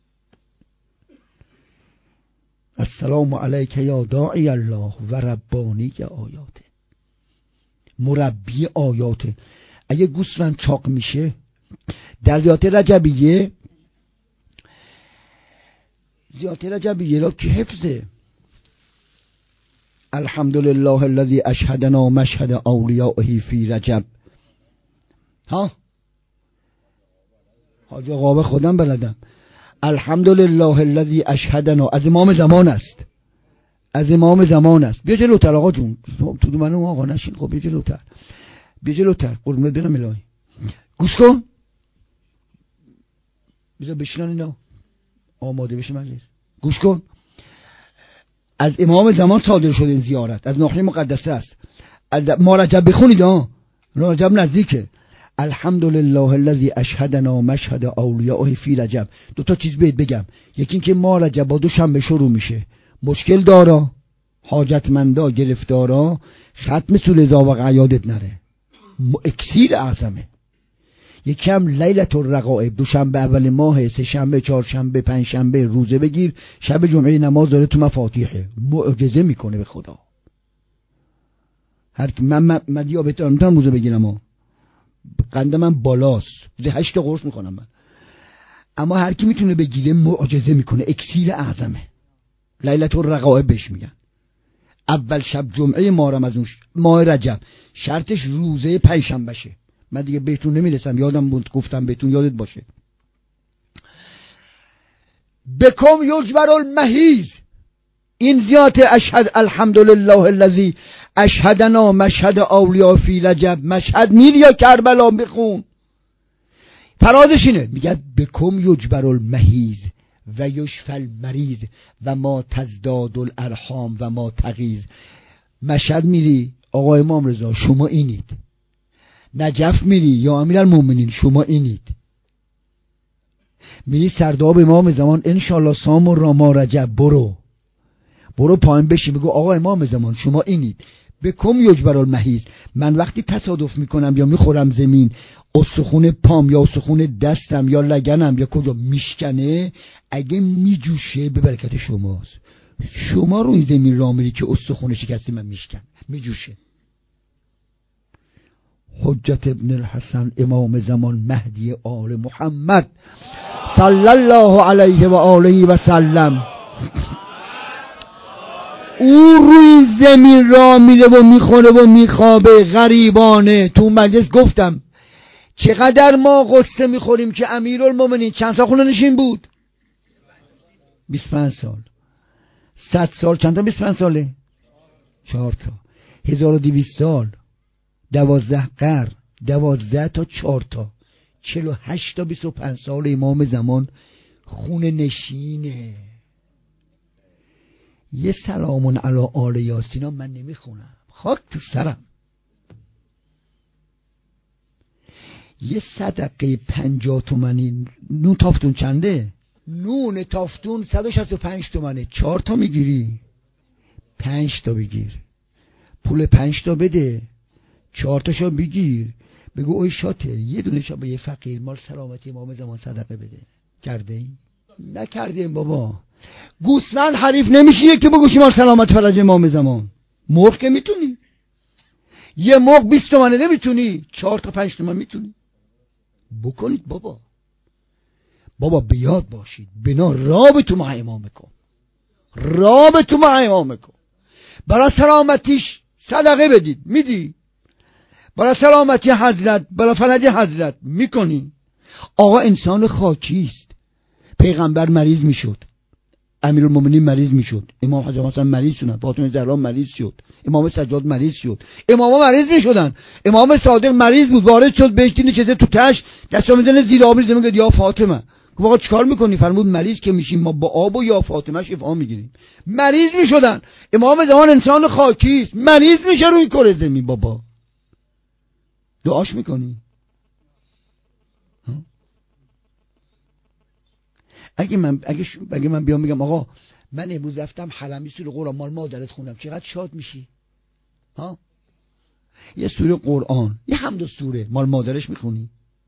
السلام علیک یا داعی الله و ربانی آیاته، مربی آیاته. اگه گوسفند چاق میشه در زیارت رجبیه، زیارت رجبیه را که حفظه، الحمدلله الذی اشهدنا مشهد اولیائه فی رجب. ها حاج آقا خودم بلدم. الحمدلله الذی اشهدنا از امام زمان است، از امام زمان است. بیا جلوتر آقا جون، تو منو آقا نشین. خب بیا جلوتر، بیا جلوتر. قربونت برم الهی. گوش کن، بذار بشینن اینا آماده بشه مجلس. گوش کن، از امام زمان صادر شده این زیارت، از ناحیه مقدسه است. از ما رجب بخونید ها، رجب نزدیکه. الحمدلله الذی اشهدنا مشهد اولیائه فی رجب. دو تا چیز بهت بگم. یکی این که ما رجب با دوشنبه شروع میشه. مشکل دارا، حاجتمندا، گرفتارا، ختم سوره زاوقه یادت نره، اکسیر اعظمه. یکم لیلت الرغائب، دوشنبه اول ماه، سه شنبه، چهار شنبه، پنج شنبه روزه بگیر، شب جمعه نماز داره تو مفاتیحه، معجزه میکنه به خدا. هر کی من دیابت دارم روزه بگیرم ها، قند من بالاست، 8 قرص میخونم من، اما هر کی میتونه بگیره معجزه میکنه، اکسیر اعظمه. لیلت الرغائب بهش میگن. اول شب جمعه ماه رجب، شرطش روزه پنجشنبه شه. من دیگه بهتون نمیرسم، یادم بود گفتم بهتون یادت باشه. بکم یجبر المحیز، این زیات اشهد الحمدلله الذی اشهدنا مشهد اولیاء فی رجب. مشهد میری یا کربلا بخون، فرازش اینه، میگه بکم یجبر المحیز و یشفى المریض و ما تزداد الارحام و ما تغیظ. مشهد میری آقا امام رضا شما اینید، نجف میری یا امیرالمومنین شما اینید، میری سرداب امام زمان انشالله سام و راما رجب، برو پایین بشی بگو آقا امام زمان شما اینید. بکم یجبر المحیز. من وقتی تصادف میکنم یا میخورم زمین، استخون پام یا استخون دستم یا لگنم یا کجا میشکنه، اگه میجوشه به برکت شماست. شما رو این زمین راه میری که استخون شکستی من میجوشه. حجت ابن الحسن امام زمان مهدی آل محمد صلی الله علیه و آله و سلم، او روی زمین را میره و میخوره و میخوابه غریبانه. تو مجلس گفتم چقدر ما قصه میخوریم که امیرالمومنین چند سال خونه نشین بود؟ 25 سال. 100 سال چند تا 25 ساله؟ 4 تا. 1200 سال، 12 قرن، 12 تا 4 تا، 48 تا 25 سال امام زمان خونه نشینه. یه سلامون علی آل یاسینا من نمیخونم، خاک تو سرم. یه صدقه 50 تومانی نون تافتون چنده؟ نون تافتون 165 تومنه. 4 تا میگیری، 5 تا بگیر، پول 5 تا بده، 4 تاشو بگیر، بگو اوی شاطر یه دونه شو به یه فقیر مال سلامتی امام زمان صدقه بده. کرده ای؟ نکردیم بابا. گوسفند حریف نمیشه که بگوشی مال سلامت فرج امام زمان. مرغ که میتونی، یه مرغ 20 تومنه نمیتونی، 4 تا 5 تومن میتونی. بکنید بابا بیاد باشید، بنا رابطو مع امام کن، رابطو مع امام کن. برای سلامتیش صدقه بدید، میدی. برای سلامتی حضرت، برای فلج حضرت میکنی. آقا انسان خاکیست. پیغمبر مریض میشد، امیرالمومنین مریض میشد، امام حسن مثلا مریض شدن، فاطمه زهرا مریض شد، امام سجاد مریض شد، اماما مریض میشدن. امام صادق مریض بود، وارد شد بهش دین چیزه تو تش، دستو میزنه زیر آب، میگه یا فاطمه. گفت آقا چیکار میکنی؟ فرمود مریض که میشیم ما با آب و یا فاطمه شفا میگیریم. مریض میشدن. امام زمان انسان خاکیست، مریض میشه روی کره زمین. بابا دعاش میکنی؟ اگه من بیام میگم آقا من امروز رفتم حرمی سوره قرآن مال مادرت خوندم، چقدر شاد میشی؟ ها؟ یه سوره قرآن، یه حمد و سوره مال مادرش میخونی؟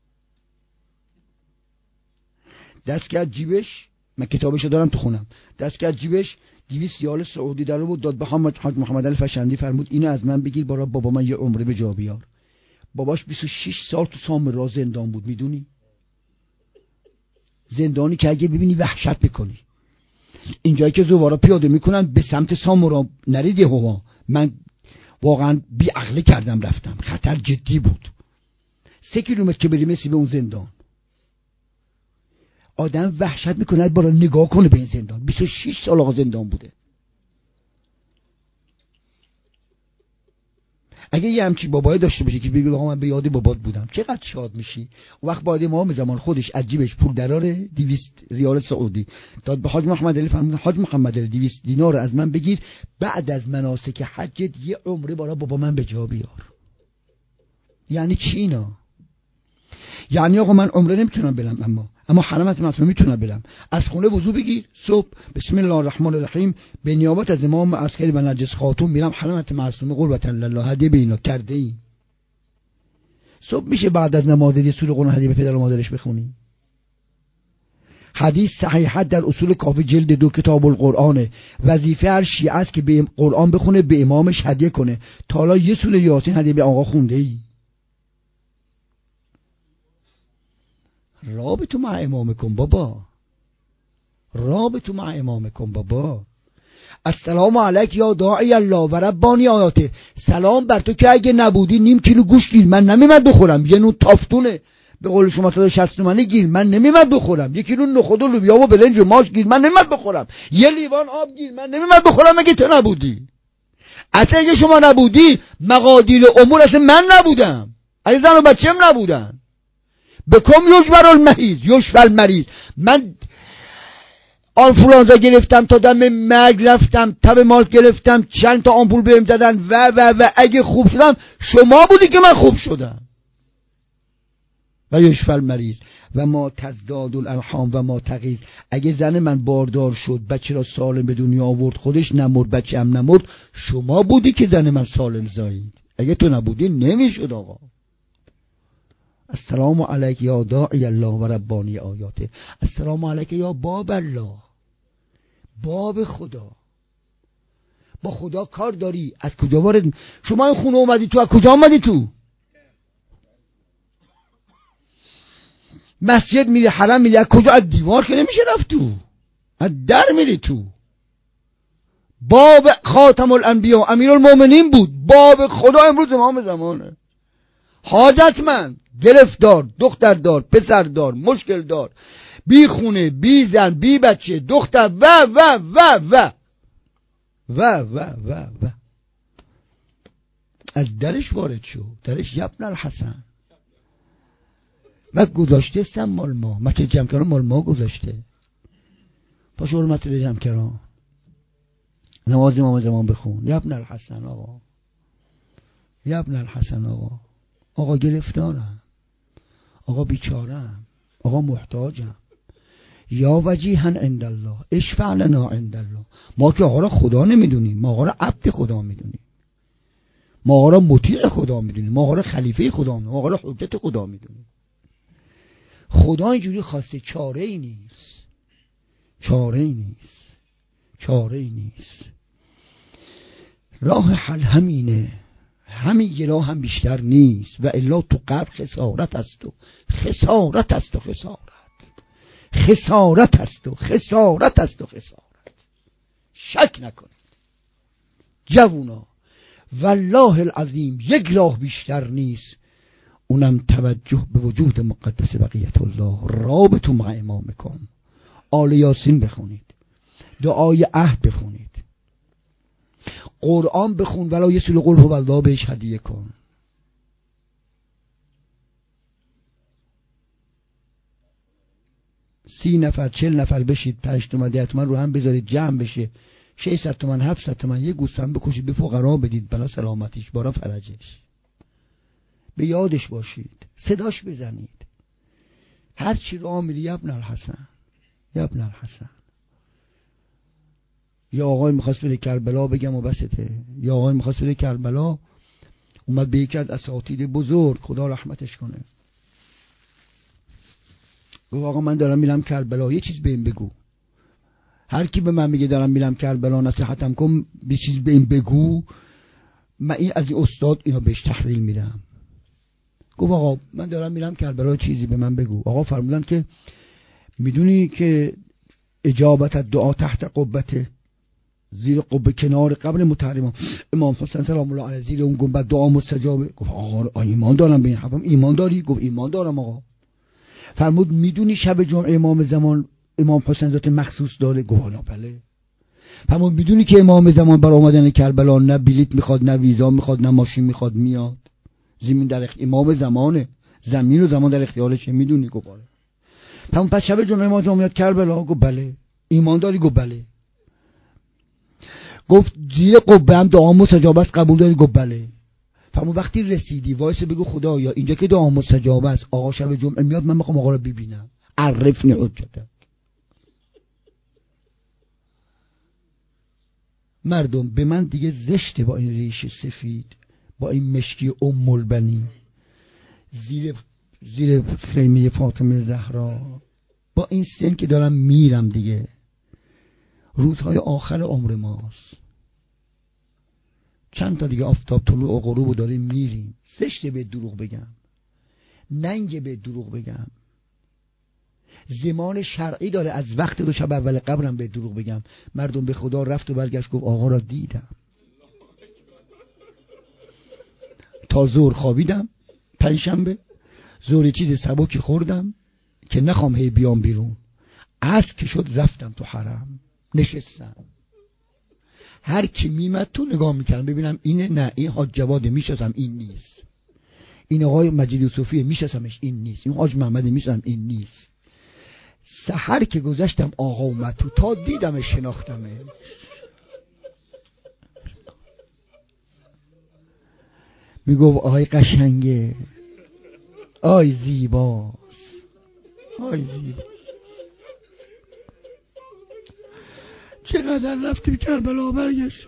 دست کرد جیبش، من کتابشو دارم تو خونم، دست کرد جیبش 200 ریال سعودی در بود، داد به حاج محمد الفشندی، فرمود اینو از من بگیر برای بابا من یه عمره به جا بیار. باباش 26 سال تو سامرا زندان بود، میدونی؟ زندانی که اگه ببینی وحشت میکنی. اینجایی که زوارا پیاده میکنن به سمت سامرا نرید، یه هوا من واقعا بی عقلی کردم رفتم، خطر جدی بود. 3 کیلومتر که بریم رسیدیم به اون زندان. آدم وحشت میکنه برای نگاه کنه به این زندان. 26 سال آقا زندان بوده. اگه یه همچی بابایی داشته باشه که بگه آقا من به یاد بابات بودم، چقدر شاد میشی. اون وقت باید امام زمان خودش از جیبش پول دراره، 200 ریال سعودی داد به حاج محمد علی، فرمود حاج محمد علی 200 دینار از من بگیر، بعد از مناسک حجت یه عمره برای بابا من به جا بیار. یعنی چی اینا؟ یعنی آقا من عمره نمیتونم برم، اما حرمت معصومه میتونم برم. از خونه وضو بگیر، صبح بسم الله الرحمن الرحیم به نیابت از امام عسکری و نرجس خاتون میرم حرمت معصومه قربت الله هدیه به اینا کرده ای. صبح میشه بعد از نماز یه سوره قرآن هدیه به پدر و مادرش بخونی. حدیث صحیحت در اصول کافی جلد 2 کتاب القرآن، وظیفه هر شیعه است که به قرآن بخونه به امامش هدیه کنه. تا حالا یه سوره یاسین هدیه به آقا خونده ای؟ رابطه مع امامکم بابا، رابطه مع امامکم بابا. السلام علیک یا داعی الله و ربانی آیاته. سلام بر تو که اگه نبودی نیم کیلو گوشت گیر من نمیمد بخورم، یه نون تافتونه به قول شما 160 تومانی گیر من نمیمد بخورم، 1 کیلو نخود و لوبیا و برنج و ماست گیر من نمیمد بخورم، یه لیوان آب گیر من نمیمد بخورم اگه تو نبودی. اصلا اگه شما نبودی مقادیر امور اصلا من نبودم، اگه زن و بچه‌م نبودن. بکم یجبر المحیض یشفی المریض. من آنفولانزا گرفتم تا دم مرگ رفتم، تب مارک گرفتم، چند تا آمپول بهم دادن و اگه خوب شدم شما بودی که من خوب شدم. و یشفی المریض و ما تزداد الارحام و ما تغیض. اگه زن من باردار شد بچه را سالم به دنیا آورد، خودش نمرد بچه هم نمرد، شما بودی که زن من سالم زایید. اگه تو نبودی نمیشد آقا. السلام علیک یا داعی الله و ربانی آیاته. السلام علیک یا باب الله، باب خدا. با خدا کار داری، از کجا وارد؟ شما این خونه اومدی تو، از کجا اومدی تو؟ مسجد میری، حرم میری، از کجا؟ از دیوار که نمیشه رفت تو، از در میری تو. باب خاتم الانبیا امیر المؤمنین بود، باب خدا امروز امام زمانه. حاجتمند، گرفتار، دختردار، پسردار، مشکل دار، بی خونه، بی زن، بی بچه، دختر و و و و و و و و از درش وارد شو. درش یبن الحسن و گذاشته استم مال ما، مسجد جمکران مال ما گذاشته. پاشو برو مسجد جمکران نماز امام زمان بخون. یبن الحسن آقا، یبن الحسن آقا. آقا گرفتارم، آقا بیچارم، آقا محتاجم. یا وجیها عند الله اشفع لنا عند الله. ما که آقا را خدا نمیدونیم، ما آقا را عبد خدا میدونیم، ما آقا را مطیع خدا میدونیم، ما آقا را خلیفه خدا میدونیم، ما آقا را حجت خدا میدونیم. خدا اینجوری خواسته، چاره ای نیست، چاره ای نیست، چاره ای نیست. راه حل همینه، همین یه راه هم بیشتر نیست. و الا تو قبر خسارت است و خسارت است و خسارت، خسارت است و خسارت است و خسارت. شک نکنید جوونا، والله العظیم یک راه بیشتر نیست، اونم توجه به وجود مقدس بقیت الله. رابطه مع امامکم. آل یاسین بخونید، دعای عهد بخونید، قرآن بخون، ولی یه سوره قل هو الله بهش هدیه کن. سی نفر 40 نفر بشید، 5 تومن 10 تومن رو هم بذارید جمع بشه، 600 تومن 700 تومن یه گوسفند بکشید به فقرا بدید برای سلامتیش، برای فرجش. به یادش باشید، صداش بزنید. هر چی راه میری یبن الحسن، یبن الحسن. یا آقای میخواست بره کربلا، بگم و بسته. یا آقای میخواست بره کربلا، اومد به یکی از اساتید بزرگ، خدا رحمتش کنه، گفت آقا من دارم میرم کربلا، یه چیز بهم بگو. هر کی به من میگه دارم میرم کربلا نصیحتم کن، یه چیز بهم بگو، من این از این استاد اینا بهش تحویل میدم. گفت آقا من دارم میرم کربلا، چیزی به من بگو. آقا فرمودن که میدونی که اجابت دعا تحت قبته زیر قبه کنار قبر محترم امام حسین سلام الله علیه زیر اون گنبد دعا مستجابه. گفت آقا ایمان دارم به این حرفم. ایمان داری؟ گفت ایمان دارم آقا. فرمود میدونی شب جمعه امام زمان امام حسین ذات مخصوص داره؟ گفت بله. فرمود میدونی که امام زمان برای اومدن کربلا نه بلیط میخواد، نه ویزا میخواد، نه ماشین میخواد، میاد زمین در امام زمانه، زمین و زمان در اختیارشه، میدونی؟ گفت بله. فرمود پس شب جمعه امام زمان میاد کربلا؟ گفت بله. ایمان داری؟ گفت بله. گفت زیر قبه هم دعا مستجاب است قبول داری؟ گفت بله. فرمود وقتی رسیدی وایس بگو خدایا اینجا که دعا مستجاب است آقا شب جمعه میاد، من میخوام آقا رو ببینم، عرفنی حجتک. مردم به من دیگه زشته با این ریش سفید، با این مشکی ام البنی زیر خیمه فاطمه زهرا، با این سن که دارم میرم دیگه، روزهای آخر عمر ماست، چند تا دیگه آفتاب طلوع و غروب داریم میریم. زشته به دروغ بگم، ننگه به دروغ بگم. زمان شرعی داره از وقت دو شب اول قبرم به دروغ بگم. مردم به خدا رفت و برگشت گفت آقا را دیدم. تا ظهر خوابیدم، پنجشنبه ظهر چیز سبکی خوردم که نخوام هی بیام بیرون. عصر که شد رفتم تو حرم نشستم. هر کی میمد تو نگاه میکردم ببینم اینه، نه این حاج جواده میشناسم این نیست، این آقای مجید یوسفی میشناسمش این نیست، این حاج محمد میشناسم این نیست. سحر که گذشتم آقا اومد تو، تا دیدمش شناختمش. میگفت آقای قشنگه، آی زیباست، آی زیبا. چقدر رفتیم کربلا برگشت.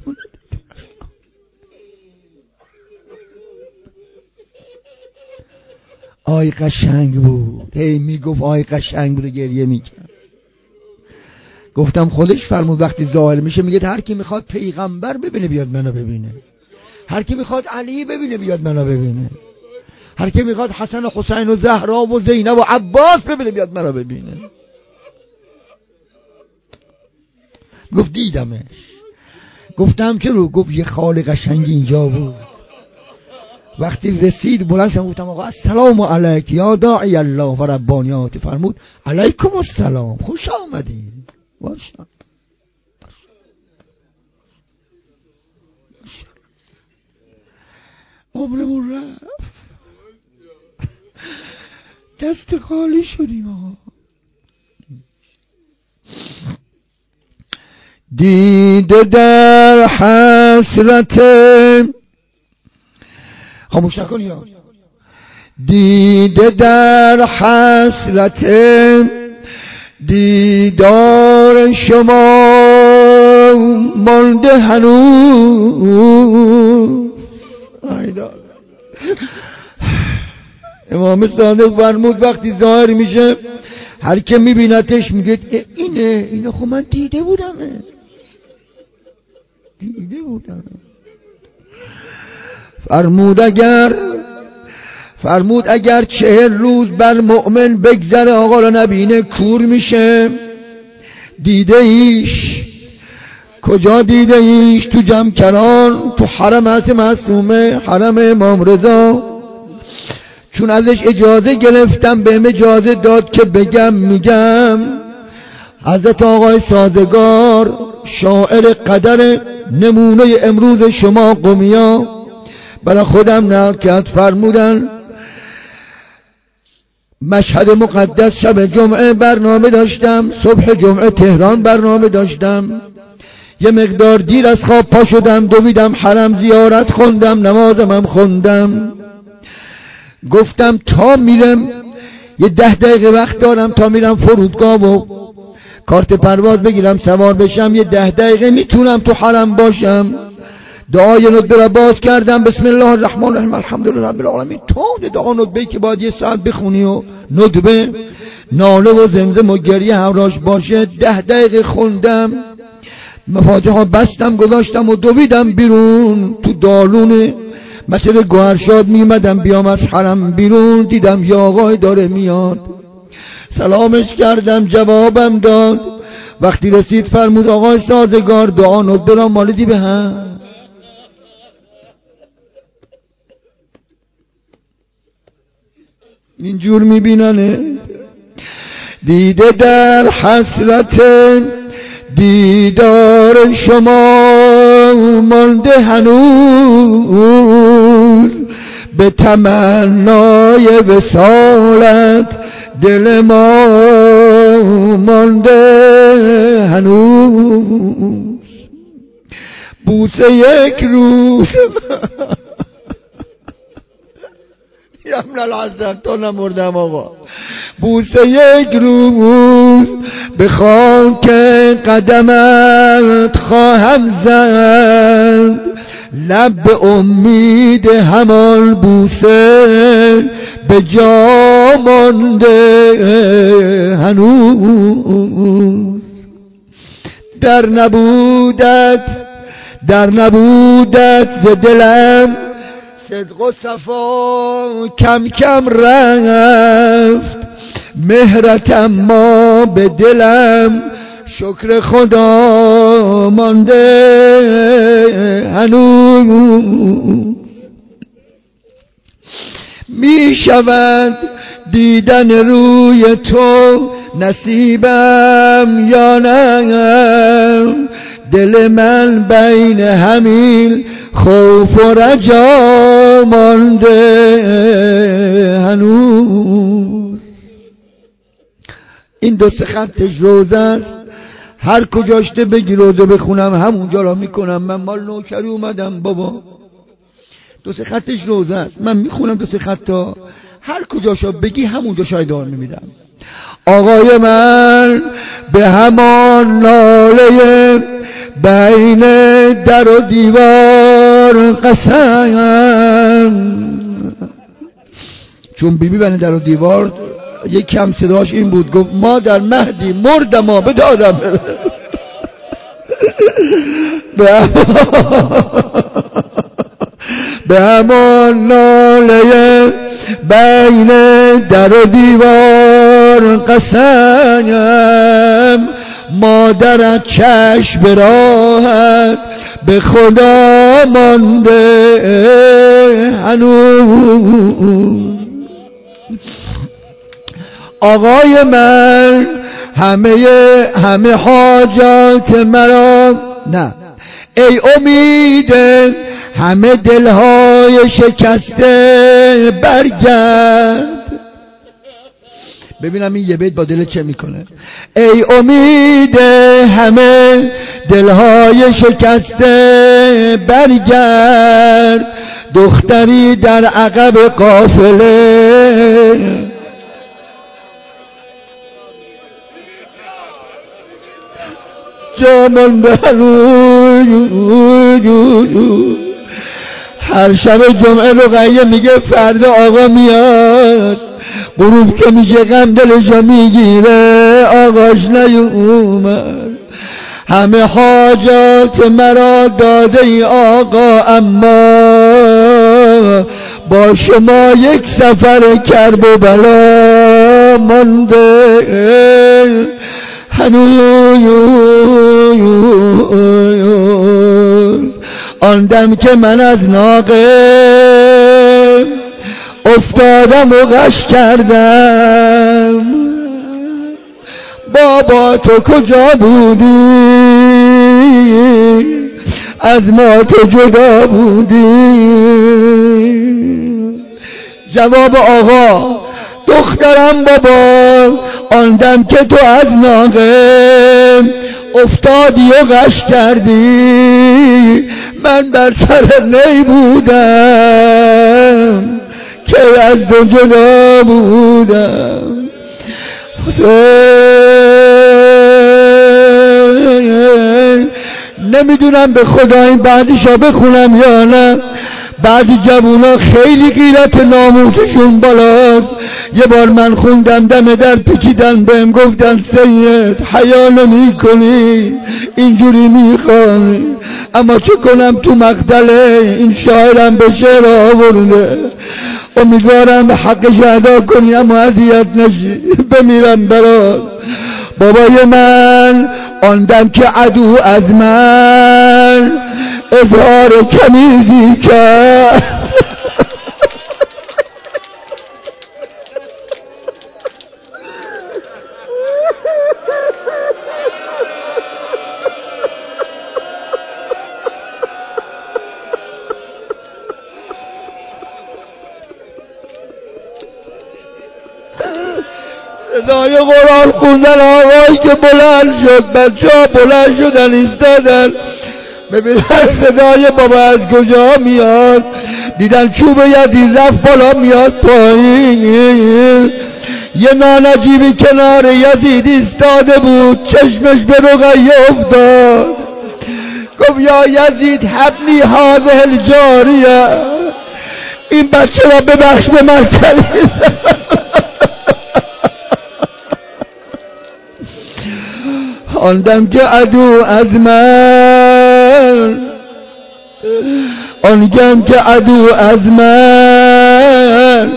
آی قشنگ بود، هی میگفت آی قشنگ بود، گریه میکرد. گفتم خودش فرمود وقتی ظاهر میشه میگه هر کی میخواد پیغمبر ببینه بیاد منو ببینه، هر کی میخواد علی ببینه بیاد منو ببینه، هر کی میخواد حسن و حسین و زهرا و زینب و عباس ببینه بیاد منو ببینه. گفت دیدمش. گفتم که رو؟ گفت یه خال قشنگی اینجا بود. وقتی رسید بلند شدم گفتم آقا السلام علیک یا داعی الله و ربانیات. فرمود علیکم السلام، خوش آمدی. باشه عمرمون رفت، دست خالی شدیم آقا. دیده در حسرت، خاموش نکن یا، دیده در حسرت دیدار شما مانده هنوز. امام صادق فرمود وقتی ظاهر میشه هر که میبینتش میگه اینه خب من دیده بودم. فرمود اگر 40 روز بر مؤمن بگذره آقا رو نبینه کور میشه. دیده ایش کجا؟ دیده ایش تو جمکران، تو حرم هست معصومه، حرم امام رضا. چون ازش اجازه گرفتم بهم اجازه داد که بگم، میگم حضرت آقای سازگار شاعر قدر نمونه امروز شما قمیا برای خودم نقل کرد. فرمودن مشهد مقدس شب جمعه برنامه داشتم، صبح جمعه تهران برنامه داشتم، یه مقدار دیر از خواب پا شدم، دویدم حرم زیارت خوندم، نمازم هم خوندم. گفتم تا میرم یه 10 دقیقه وقت دارم تا میرم فرودگاه و کارت پرواز بگیرم سوار بشم، یه 10 دقیقه میتونم تو حرم باشم. دعای ندبه را باز کردم، بسم الله الرحمن الرحیم الحمدلله رب العالمین. تو دعا ندبه که باید 1 ساعت بخونی و ندبه ناله و زمزم و گریه همراش باشه. 10 دقیقه خوندم، مفاتیح ها بستم گذاشتم و دویدم بیرون. تو دالون مسجد گوهرشاد میمدم بیام از حرم بیرون، دیدم یه آقای داره میاد، سلامش کردم، جوابم داد. وقتی رسید فرمود آقای سازگار دعا ندبه را مالیدی به هم. اینجور میبیننه دیده در حسرت دیدار شما مانده هنوز، به تمنای وصالت دل ما مانده هنوز. بوسه یک روز یمن العذر تا نمردم آقا، بوسه یک روز به خاک قدمت خواهم زد، لب به امید همان بوسه به جا مانده هنوز. در نبودت ز دلم صدق و صفا کم کم رفت، مهرت اما به دلم شکر خدا مانده هنوز. می شود دیدن روی تو نصیبم یا نه، دل من بین همین خوف و رجا مانده هنوز. این دو سه خطش روزه است، هر کجاشته بگی روزه بخونم همونجا را میکنم. من مال نوکری اومدم بابا، دو سه خطش روزه است، من میخونم دو سه خطا، هر کجاشا بگی همونجا شاید دار میمیدم. آقای من به همان ناله بین در و دیوار قسم، چون بیبی بین در و دیوار یک کم صداش این بود، گفت ما در مهدی مردم به دادم به همان ناله بین در و دیوار قسم، مادرت چشم به راحت به خدا مانده هنوز. آقای من همه حاجات مرا، نه ای امید همه دلهای شکسته برگرد. ببینم این یه بیت با دل چه میکنه. ای امید همه دلهای شکسته برگرد، دختری در عقب قافله جا مانده هر شب جمعه رقیه میگه فردا آقا میاد، غروب که میشه غم دلشو میگیره آقاش نیومد. همه حاجات مرا داده ای آقا، اما با شما یک سفر کرب و بلا مانده هنوز. آن دم که من از ناقه افتادم و غش کردم، بابا تو کجا بودی از ما تو جدا بودی؟ جواب آقا دخترم بابا آن دم که تو از ناقه افتادی و غش کردی، من بر سر نی بودم که از تو جدا بودم. نمیدونم به خدا این بعدشا بخونم یا نه. بعضی جوونا خیلی غیرت ناموسشون بالاست. یه بار من خوندم دم در پیچیدن بهم گفتن سید حیا نمی کنی اینجوری میخوانی، اما چه کنم تو مقتله این شاعرم به شعر آورده. امیدوارم حقش ادا کنی اما اذیت نشی، بمیرم برات. بابای من آن دم که عدو از من اظهار تمیزی کرد صدای قرآن خوندن آقایی که بلند شد، بچه ها بلند شدن ایستادن ببینن صدای بابا از کجا میاد. دیدن چوب یزید رفت بالا میاد پایین. یه نانجیبی کنار یزید ایستاده بود، چشمش به رقیه افتاد، گفت یا یزید حبنی هذه الجاریه، این بچه را ببخش به من آن دم که عدو از من، آن دم که عدو از من،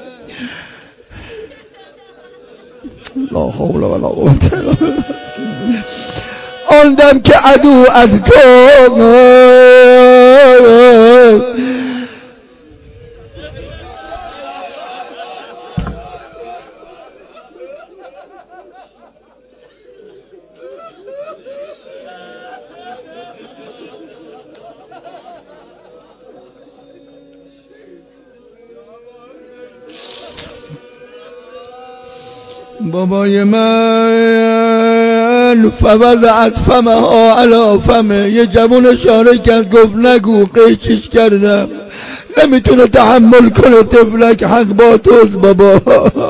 لا حول ولا قوة الا بالله، آن دم که عدو از تو بابای من فوضعت فمها علی فمه، یه جوون اشاره کرد گفت نگو، قیچیش کردم، نمیتونه تحمل کنه طفلک حق با توست بابا.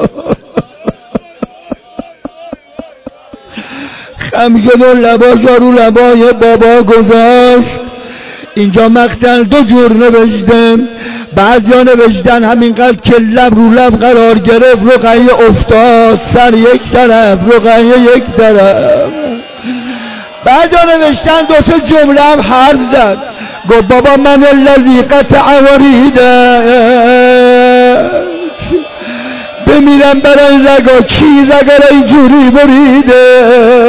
خم شد و لباشا رو لبای بابا گذاشت. اینجا مقتل دو جور نوشته، بعضیا نوشتن همینقدر که لب رو لب قرار گرفت رقیه افتاد، سر یک طرف رقیه یک طرف. بعضیا نوشتن دو سه جمله هم حرف زد، گفت بابا من الذی قطع وریدک، بمیرم برای رگا، کی رگا را اینجوری بریده؟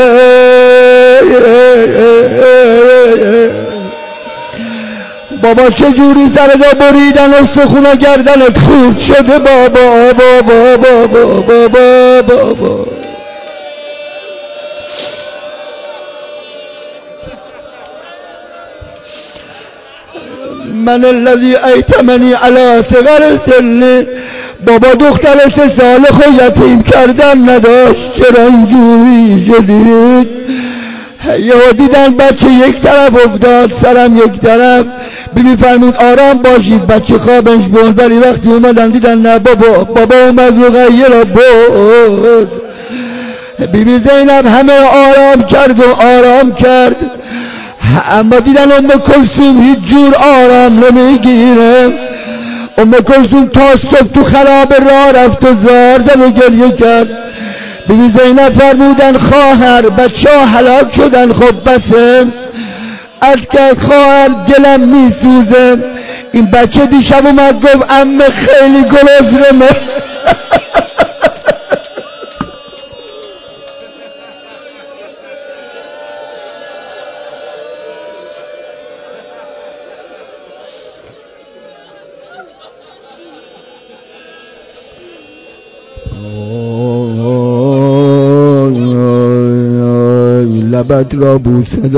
بابا چجوری سردا بریدن و سخونا گردنت خورد شده بابا بابا بابا بابا بابا. من الذی ایتمنی علی صغر سن، بابا دختر 3 ساله خو یتیم کردن نداشت، چرا اینجوری شدید؟ یهو دیدن بچه یک طرف افتاد، سرم یک طرف. بیبی فرمود آرام باشید، بچه خوابش برد. ولی وقتی اومدن دیدن نه بابا اومد رقیه را برد. بیبی زینب همه آرام کرد و آرام کرد، اما دیدن ام کلثوم هیچ جور آرام نمیگیره. ام کلثوم تا صبح تو خراب راه رفت و زار زد و گریه کرد. بیبی زینب فرمودن خواهر بچه ها هلاک شدن، خب بسه از که خواهر دلم میسوزه. این بچه دیشب اومد گفت عمه خیلی گلزرمه. لبت را بوسه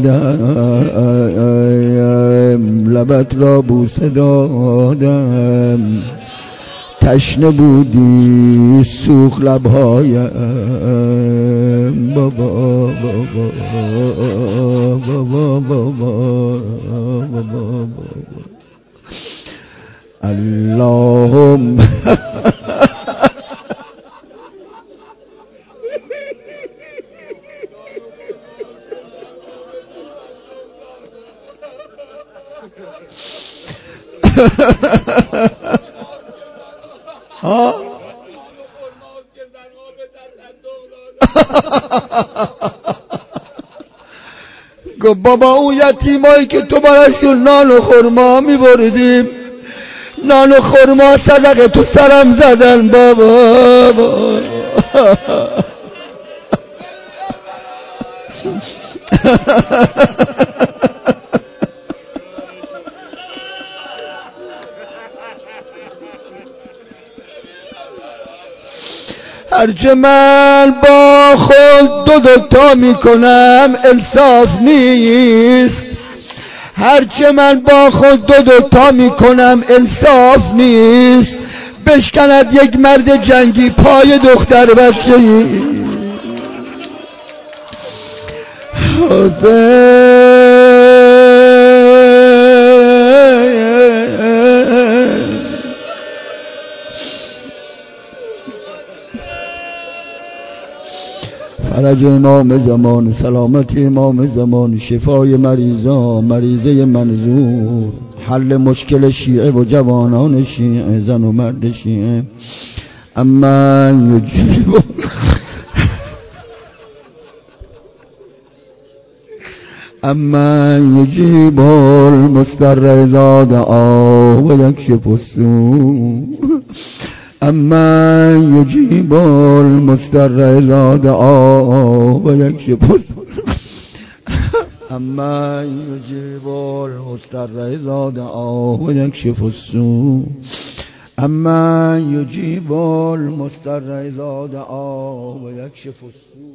دادم، لبت را بوسه دادم، تشنه بودی سوخت لبهایم بابا بابا بابا بابا بابا. اللهم گفت بابا اون یتیمایی که تو براشون نان و خرما میبردیم، نان و خرما صدقه تو سرم زدن بابا. هرچه من با خود دوتا میکنم انصاف نیست، هرچه من با خود دوتا میکنم انصاف نیست. بشکند یک مرد جنگی پای دختر بچه‌ای. فرج امام زمان، سلامت امام زمان، شفای مریضان، مریضه منظور، حل مشکل شیعه و جوانان شیعه، زن و مرد شیعه. اما یجیب اما یجیب المضطر اذا دعا و یکشف السوء، اما یجیب المضطر اذا دعا و یکشف السوء، اما یجیب المضطر اذا دعا و یکشف السوء، اما یجیب المضطر اذا دعا و یکشف السوء،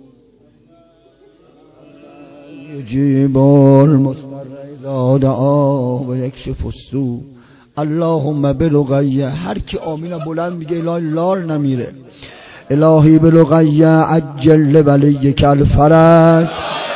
یجیب المضطر اذا دعا و یکشف السوء. اللهم بلغیه. هر کی آمین بلند میگه الهی لال نمیره. الهی بلغیه عجل ولیک الفرج،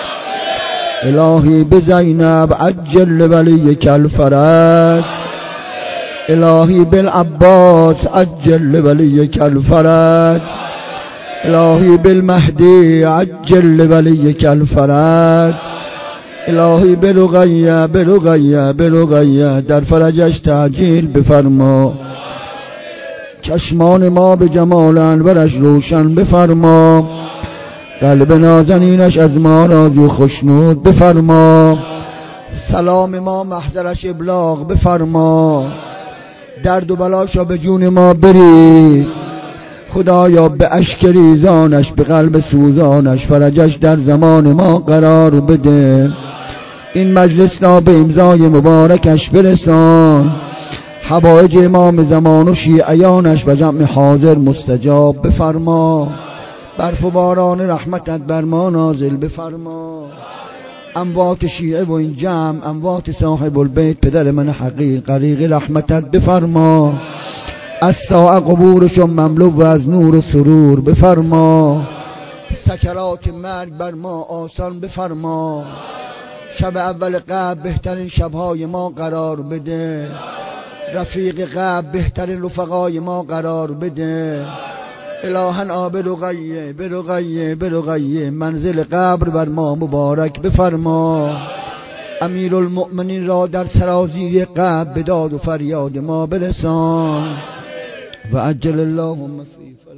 الهی بزینب عجل ولیک الفرج، الهی بالعباس عجل ولیک الفرج، الهی بالمهدی عجل ولیک الفرج، الهی برقیه برقیه برقیه در فرجش تعجیل بفرما. چشمان ما به جمال انورش روشن بفرما، قلب نازنینش از ما راضی و خوشنود بفرما. سلام ما محضرش ابلاغ بفرما، درد و بلاشا به جون ما بریز. خدایا به اشک ریزانش، به قلب سوزانش فرجش در زمان ما قرار بده. این مجلس را به امضای مبارکش برسان. حوائج امام زمان و شیعیانش و جمع حاضر مستجاب بفرما. برف و باران رحمتت بر ما نازل بفرما. اموات شیعه و این جمع، اموات صاحب البیت پدر من حقیق غریق رحمتت بفرما. از ساعه قبورشون مملو و از نور و سرور بفرما. سکرات مرگ بر ما آسان بفرما. شب اول قبل بهترین شبهای ما قرار بده. رفیق قبل بهترین رفقای ما قرار بده. الهن برقیه برقیه برقیه منزل قبر بر ما مبارک بفرما. امیر المؤمنین را در سرازیر قبر به داد و فریاد ما برسان. و عجل اللهم فی